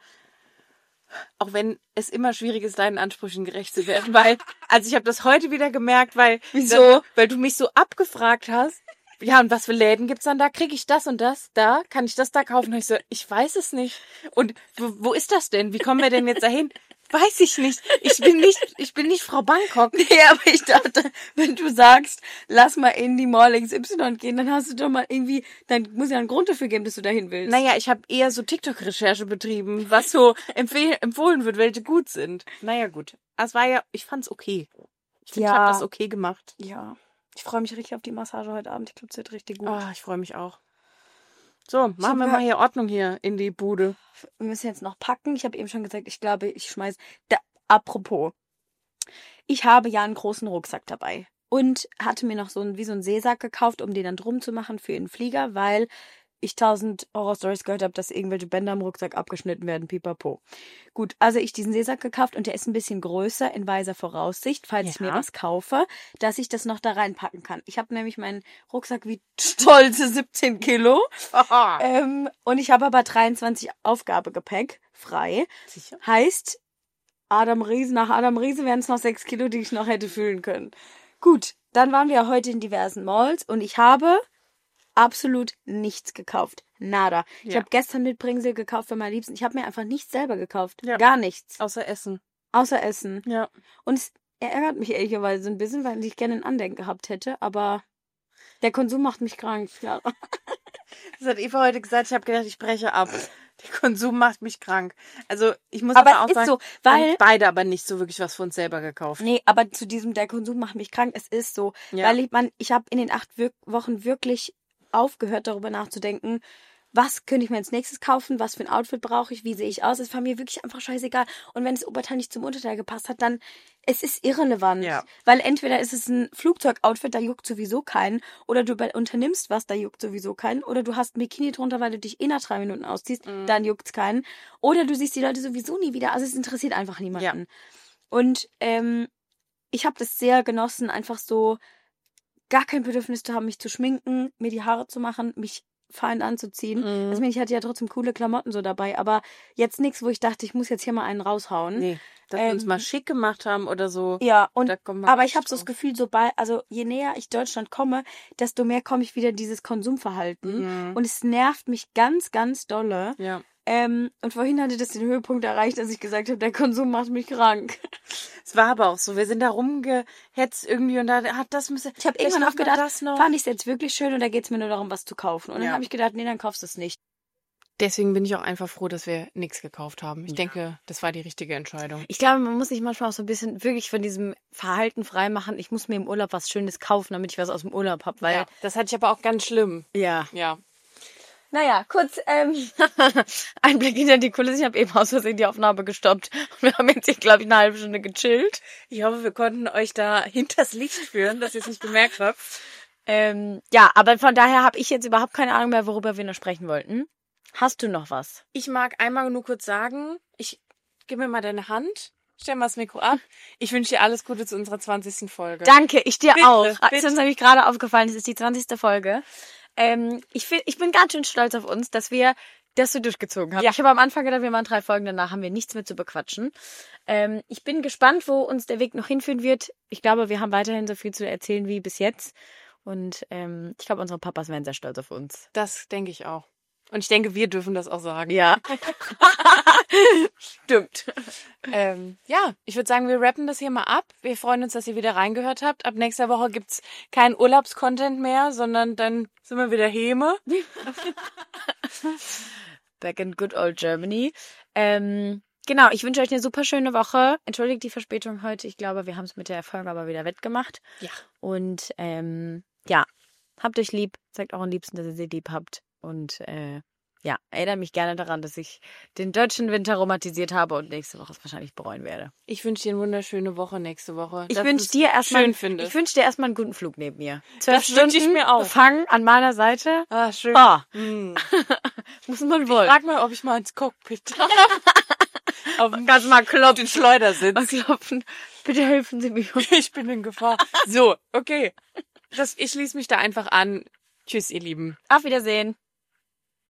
Speaker 2: Auch wenn es immer schwierig ist, deinen Ansprüchen gerecht zu werden, weil, also ich habe das heute wieder gemerkt, weil,
Speaker 1: Wieso?
Speaker 2: Da, weil du mich so abgefragt hast. Ja, und was für Läden gibt's dann da? Kriege ich das und das da? Kann ich das da kaufen? Und ich so, ich weiß es nicht. Und wo, wo ist das denn? Wie kommen wir denn jetzt dahin? Weiß ich nicht. Ich bin nicht, ich bin nicht Frau Bangkok.
Speaker 1: Nee, aber ich dachte, wenn du sagst, lass mal in die Mall X Y gehen, dann hast du doch mal irgendwie, dann muss ja einen Grund dafür geben, dass du dahin willst.
Speaker 2: Naja, ich habe eher so TikTok-Recherche betrieben, was so empfehl- empfohlen wird, welche gut sind. Naja, gut. Es war ja, ich fand's okay. Ich finde,
Speaker 1: Ja.
Speaker 2: ich habe das okay gemacht.
Speaker 1: Ja. Ich freue mich richtig auf die Massage heute Abend. Ich glaube, es wird richtig gut.
Speaker 2: Ah, ich freue mich auch. So, machen wir
Speaker 1: hab-
Speaker 2: mal hier Ordnung hier in die Bude.
Speaker 1: Wir müssen jetzt noch packen. Ich habe eben schon gesagt, ich glaube, ich schmeiß. Da, apropos. Ich habe ja einen großen Rucksack dabei. Und hatte mir noch so ein, wie so einen Seesack gekauft, um den dann drum zu machen für den Flieger, weil ich tausend Horror-Stories gehört habe, dass irgendwelche Bänder am Rucksack abgeschnitten werden, pipapo. Gut, also ich diesen Seesack gekauft und der ist ein bisschen größer, in weiser Voraussicht, falls ich
Speaker 2: Ja.
Speaker 1: mir was kaufe, dass ich das noch da reinpacken kann. Ich habe nämlich meinen Rucksack wie stolze siebzehn Kilo ähm, und ich habe aber dreiundzwanzig Aufgabegepäck frei.
Speaker 2: Sicher?
Speaker 1: Heißt, Adam Riese, nach Adam Riese wären es noch sechs Kilo, die ich noch hätte füllen können. Gut, dann waren wir heute in diversen Malls und ich habe absolut nichts gekauft. Nada. Ich
Speaker 2: Ja.
Speaker 1: habe gestern Mitbringsel gekauft für meine Liebsten. Ich habe mir einfach nichts selber gekauft.
Speaker 2: Ja.
Speaker 1: Gar nichts.
Speaker 2: Außer Essen.
Speaker 1: Außer Essen.
Speaker 2: Ja.
Speaker 1: Und es ärgert mich ehrlicherweise ein bisschen, weil ich gerne ein Andenken gehabt hätte, aber der Konsum macht mich krank. Ja.
Speaker 2: Das hat Eva heute gesagt, ich habe gedacht, ich breche ab. Der Konsum macht mich krank. Also ich muss
Speaker 1: Aber
Speaker 2: aber auch
Speaker 1: es ist
Speaker 2: sagen,
Speaker 1: so,
Speaker 2: wir haben
Speaker 1: weil...
Speaker 2: beide aber nicht so wirklich was für uns selber gekauft.
Speaker 1: Nee, aber zu diesem, der Konsum macht mich krank, es ist so.
Speaker 2: Ja.
Speaker 1: Weil ich, man, ich habe in den acht Wir- Wochen wirklich aufgehört, darüber nachzudenken, was könnte ich mir als nächstes kaufen, was für ein Outfit brauche ich, wie sehe ich aus. Es war mir wirklich einfach scheißegal. Und wenn das Oberteil nicht zum Unterteil gepasst hat, dann, es ist irrelevant.
Speaker 2: Ja.
Speaker 1: Weil entweder ist es ein Flugzeugoutfit, da juckt sowieso keinen, oder du be- unternimmst was, da juckt sowieso keinen, oder du hast ein Bikini drunter, weil du dich eh nach drei Minuten ausziehst,
Speaker 2: Mhm.
Speaker 1: dann juckt's keinen. Oder du siehst die Leute sowieso nie wieder, also es interessiert einfach niemanden. Und ähm, ich habe das sehr genossen, einfach so gar kein Bedürfnis zu haben, mich zu schminken, mir die Haare zu machen, mich fein anzuziehen.
Speaker 2: Mhm.
Speaker 1: Also ich hatte ja trotzdem coole Klamotten so dabei, aber jetzt nichts, wo ich dachte, ich muss jetzt hier mal einen raushauen.
Speaker 2: Nee, dass wir uns
Speaker 1: Ähm,
Speaker 2: mal schick gemacht haben oder so.
Speaker 1: Ja, und
Speaker 2: Da kommt man
Speaker 1: aber
Speaker 2: nicht
Speaker 1: ich habe so das
Speaker 2: drauf.
Speaker 1: Gefühl, sobald, also je näher ich Deutschland komme, desto mehr komme ich wieder in dieses Konsumverhalten.
Speaker 2: Mhm.
Speaker 1: Und es nervt mich ganz, ganz dolle.
Speaker 2: Ja.
Speaker 1: Ähm, und vorhin hatte das den Höhepunkt erreicht, dass ich gesagt habe, der Konsum macht mich krank.
Speaker 2: Es war aber auch so. Wir sind da rumgehetzt irgendwie und da hat das müssen.
Speaker 1: Ich habe
Speaker 2: vielleicht
Speaker 1: irgendwann auch
Speaker 2: machen wir
Speaker 1: gedacht,
Speaker 2: das noch.
Speaker 1: fand ich es jetzt wirklich schön oder geht es mir nur darum, was zu kaufen? Und dann
Speaker 2: Ja.
Speaker 1: habe ich gedacht, nee, dann kaufst du es nicht.
Speaker 2: Deswegen bin ich auch einfach froh, dass wir nichts gekauft haben. Ich denke, das war die richtige Entscheidung.
Speaker 1: Ich glaube, man muss sich manchmal auch so ein bisschen wirklich von diesem Verhalten freimachen. Ich muss mir im Urlaub was Schönes kaufen, damit ich was aus dem Urlaub habe, weil...
Speaker 2: Ja, das hatte ich aber auch ganz schlimm.
Speaker 1: Ja.
Speaker 2: Ja.
Speaker 1: Naja, kurz ähm, Einblick hinter die Kulisse. Ich habe eben aus Versehen die Aufnahme gestoppt. Und wir haben jetzt hier, glaube ich, eine halbe Stunde gechillt.
Speaker 2: Ich hoffe, wir konnten euch da hinters Licht führen, dass ihr es nicht bemerkt habt.
Speaker 1: Ähm, ja, aber von daher habe ich jetzt überhaupt keine Ahnung mehr, worüber wir noch sprechen wollten. Hast du noch was?
Speaker 2: Ich mag einmal nur kurz sagen, ich gib mir mal deine Hand, stell mal das Mikro ab. Ich wünsche dir alles Gute zu unserer zwanzigsten Folge.
Speaker 1: Danke, ich dir
Speaker 2: Bitte,
Speaker 1: auch.
Speaker 2: bitte.
Speaker 1: Ist uns nämlich gerade aufgefallen, es ist die zwanzigste Folge. Ähm, ich, find, ich bin ganz schön stolz auf uns, dass wir das so durchgezogen haben.
Speaker 2: Ja.
Speaker 1: Ich habe am Anfang gedacht, wir machen drei Folgen, danach haben wir nichts mehr zu bequatschen. Ähm, ich bin gespannt, wo uns der Weg noch hinführen wird. Ich glaube, wir haben weiterhin so viel zu erzählen wie bis jetzt. Und ähm, ich glaube, unsere Papas wären sehr stolz auf uns.
Speaker 2: Das denke ich auch. Und ich denke, wir dürfen das auch sagen.
Speaker 1: Ja. Stimmt.
Speaker 2: Ähm, ja, ich würde sagen, wir rappen das hier mal ab. Wir freuen uns, dass ihr wieder reingehört habt. Ab nächster Woche gibt's keinen Urlaubscontent mehr, sondern dann sind wir wieder Häme.
Speaker 1: Back in good old Germany. Ähm, genau, ich wünsche euch eine super schöne Woche. Entschuldigt die Verspätung heute. Ich glaube, wir haben es mit der Folge aber wieder wettgemacht.
Speaker 2: Ja.
Speaker 1: Und ähm, ja, habt euch lieb. Zeigt euren Liebsten, dass ihr sie lieb habt. Und äh, ja, erinnere mich gerne daran, dass ich den deutschen Winter romantisiert habe und nächste Woche es wahrscheinlich bereuen werde.
Speaker 2: Ich wünsche dir eine wunderschöne Woche nächste Woche.
Speaker 1: Ich wünsche dir erstmal,
Speaker 2: schön findest.
Speaker 1: ich wünsche dir erstmal einen guten Flug neben mir. Zwölf
Speaker 2: Das wünsche ich
Speaker 1: Stunden
Speaker 2: mir auch.
Speaker 1: Fang an meiner Seite.
Speaker 2: Ah, schön.
Speaker 1: Oh.
Speaker 2: Mm.
Speaker 1: Muss man wohl.
Speaker 2: Frag mal, ob ich mal ins Cockpit darf. Auf dem
Speaker 1: Kannst mal klopfen.
Speaker 2: den Schleudersitz.
Speaker 1: Mal klopfen. Bitte helfen Sie mir.
Speaker 2: Ich bin in Gefahr. So, okay. Das, ich schließe mich da einfach an. Tschüss, ihr Lieben.
Speaker 1: Auf Wiedersehen.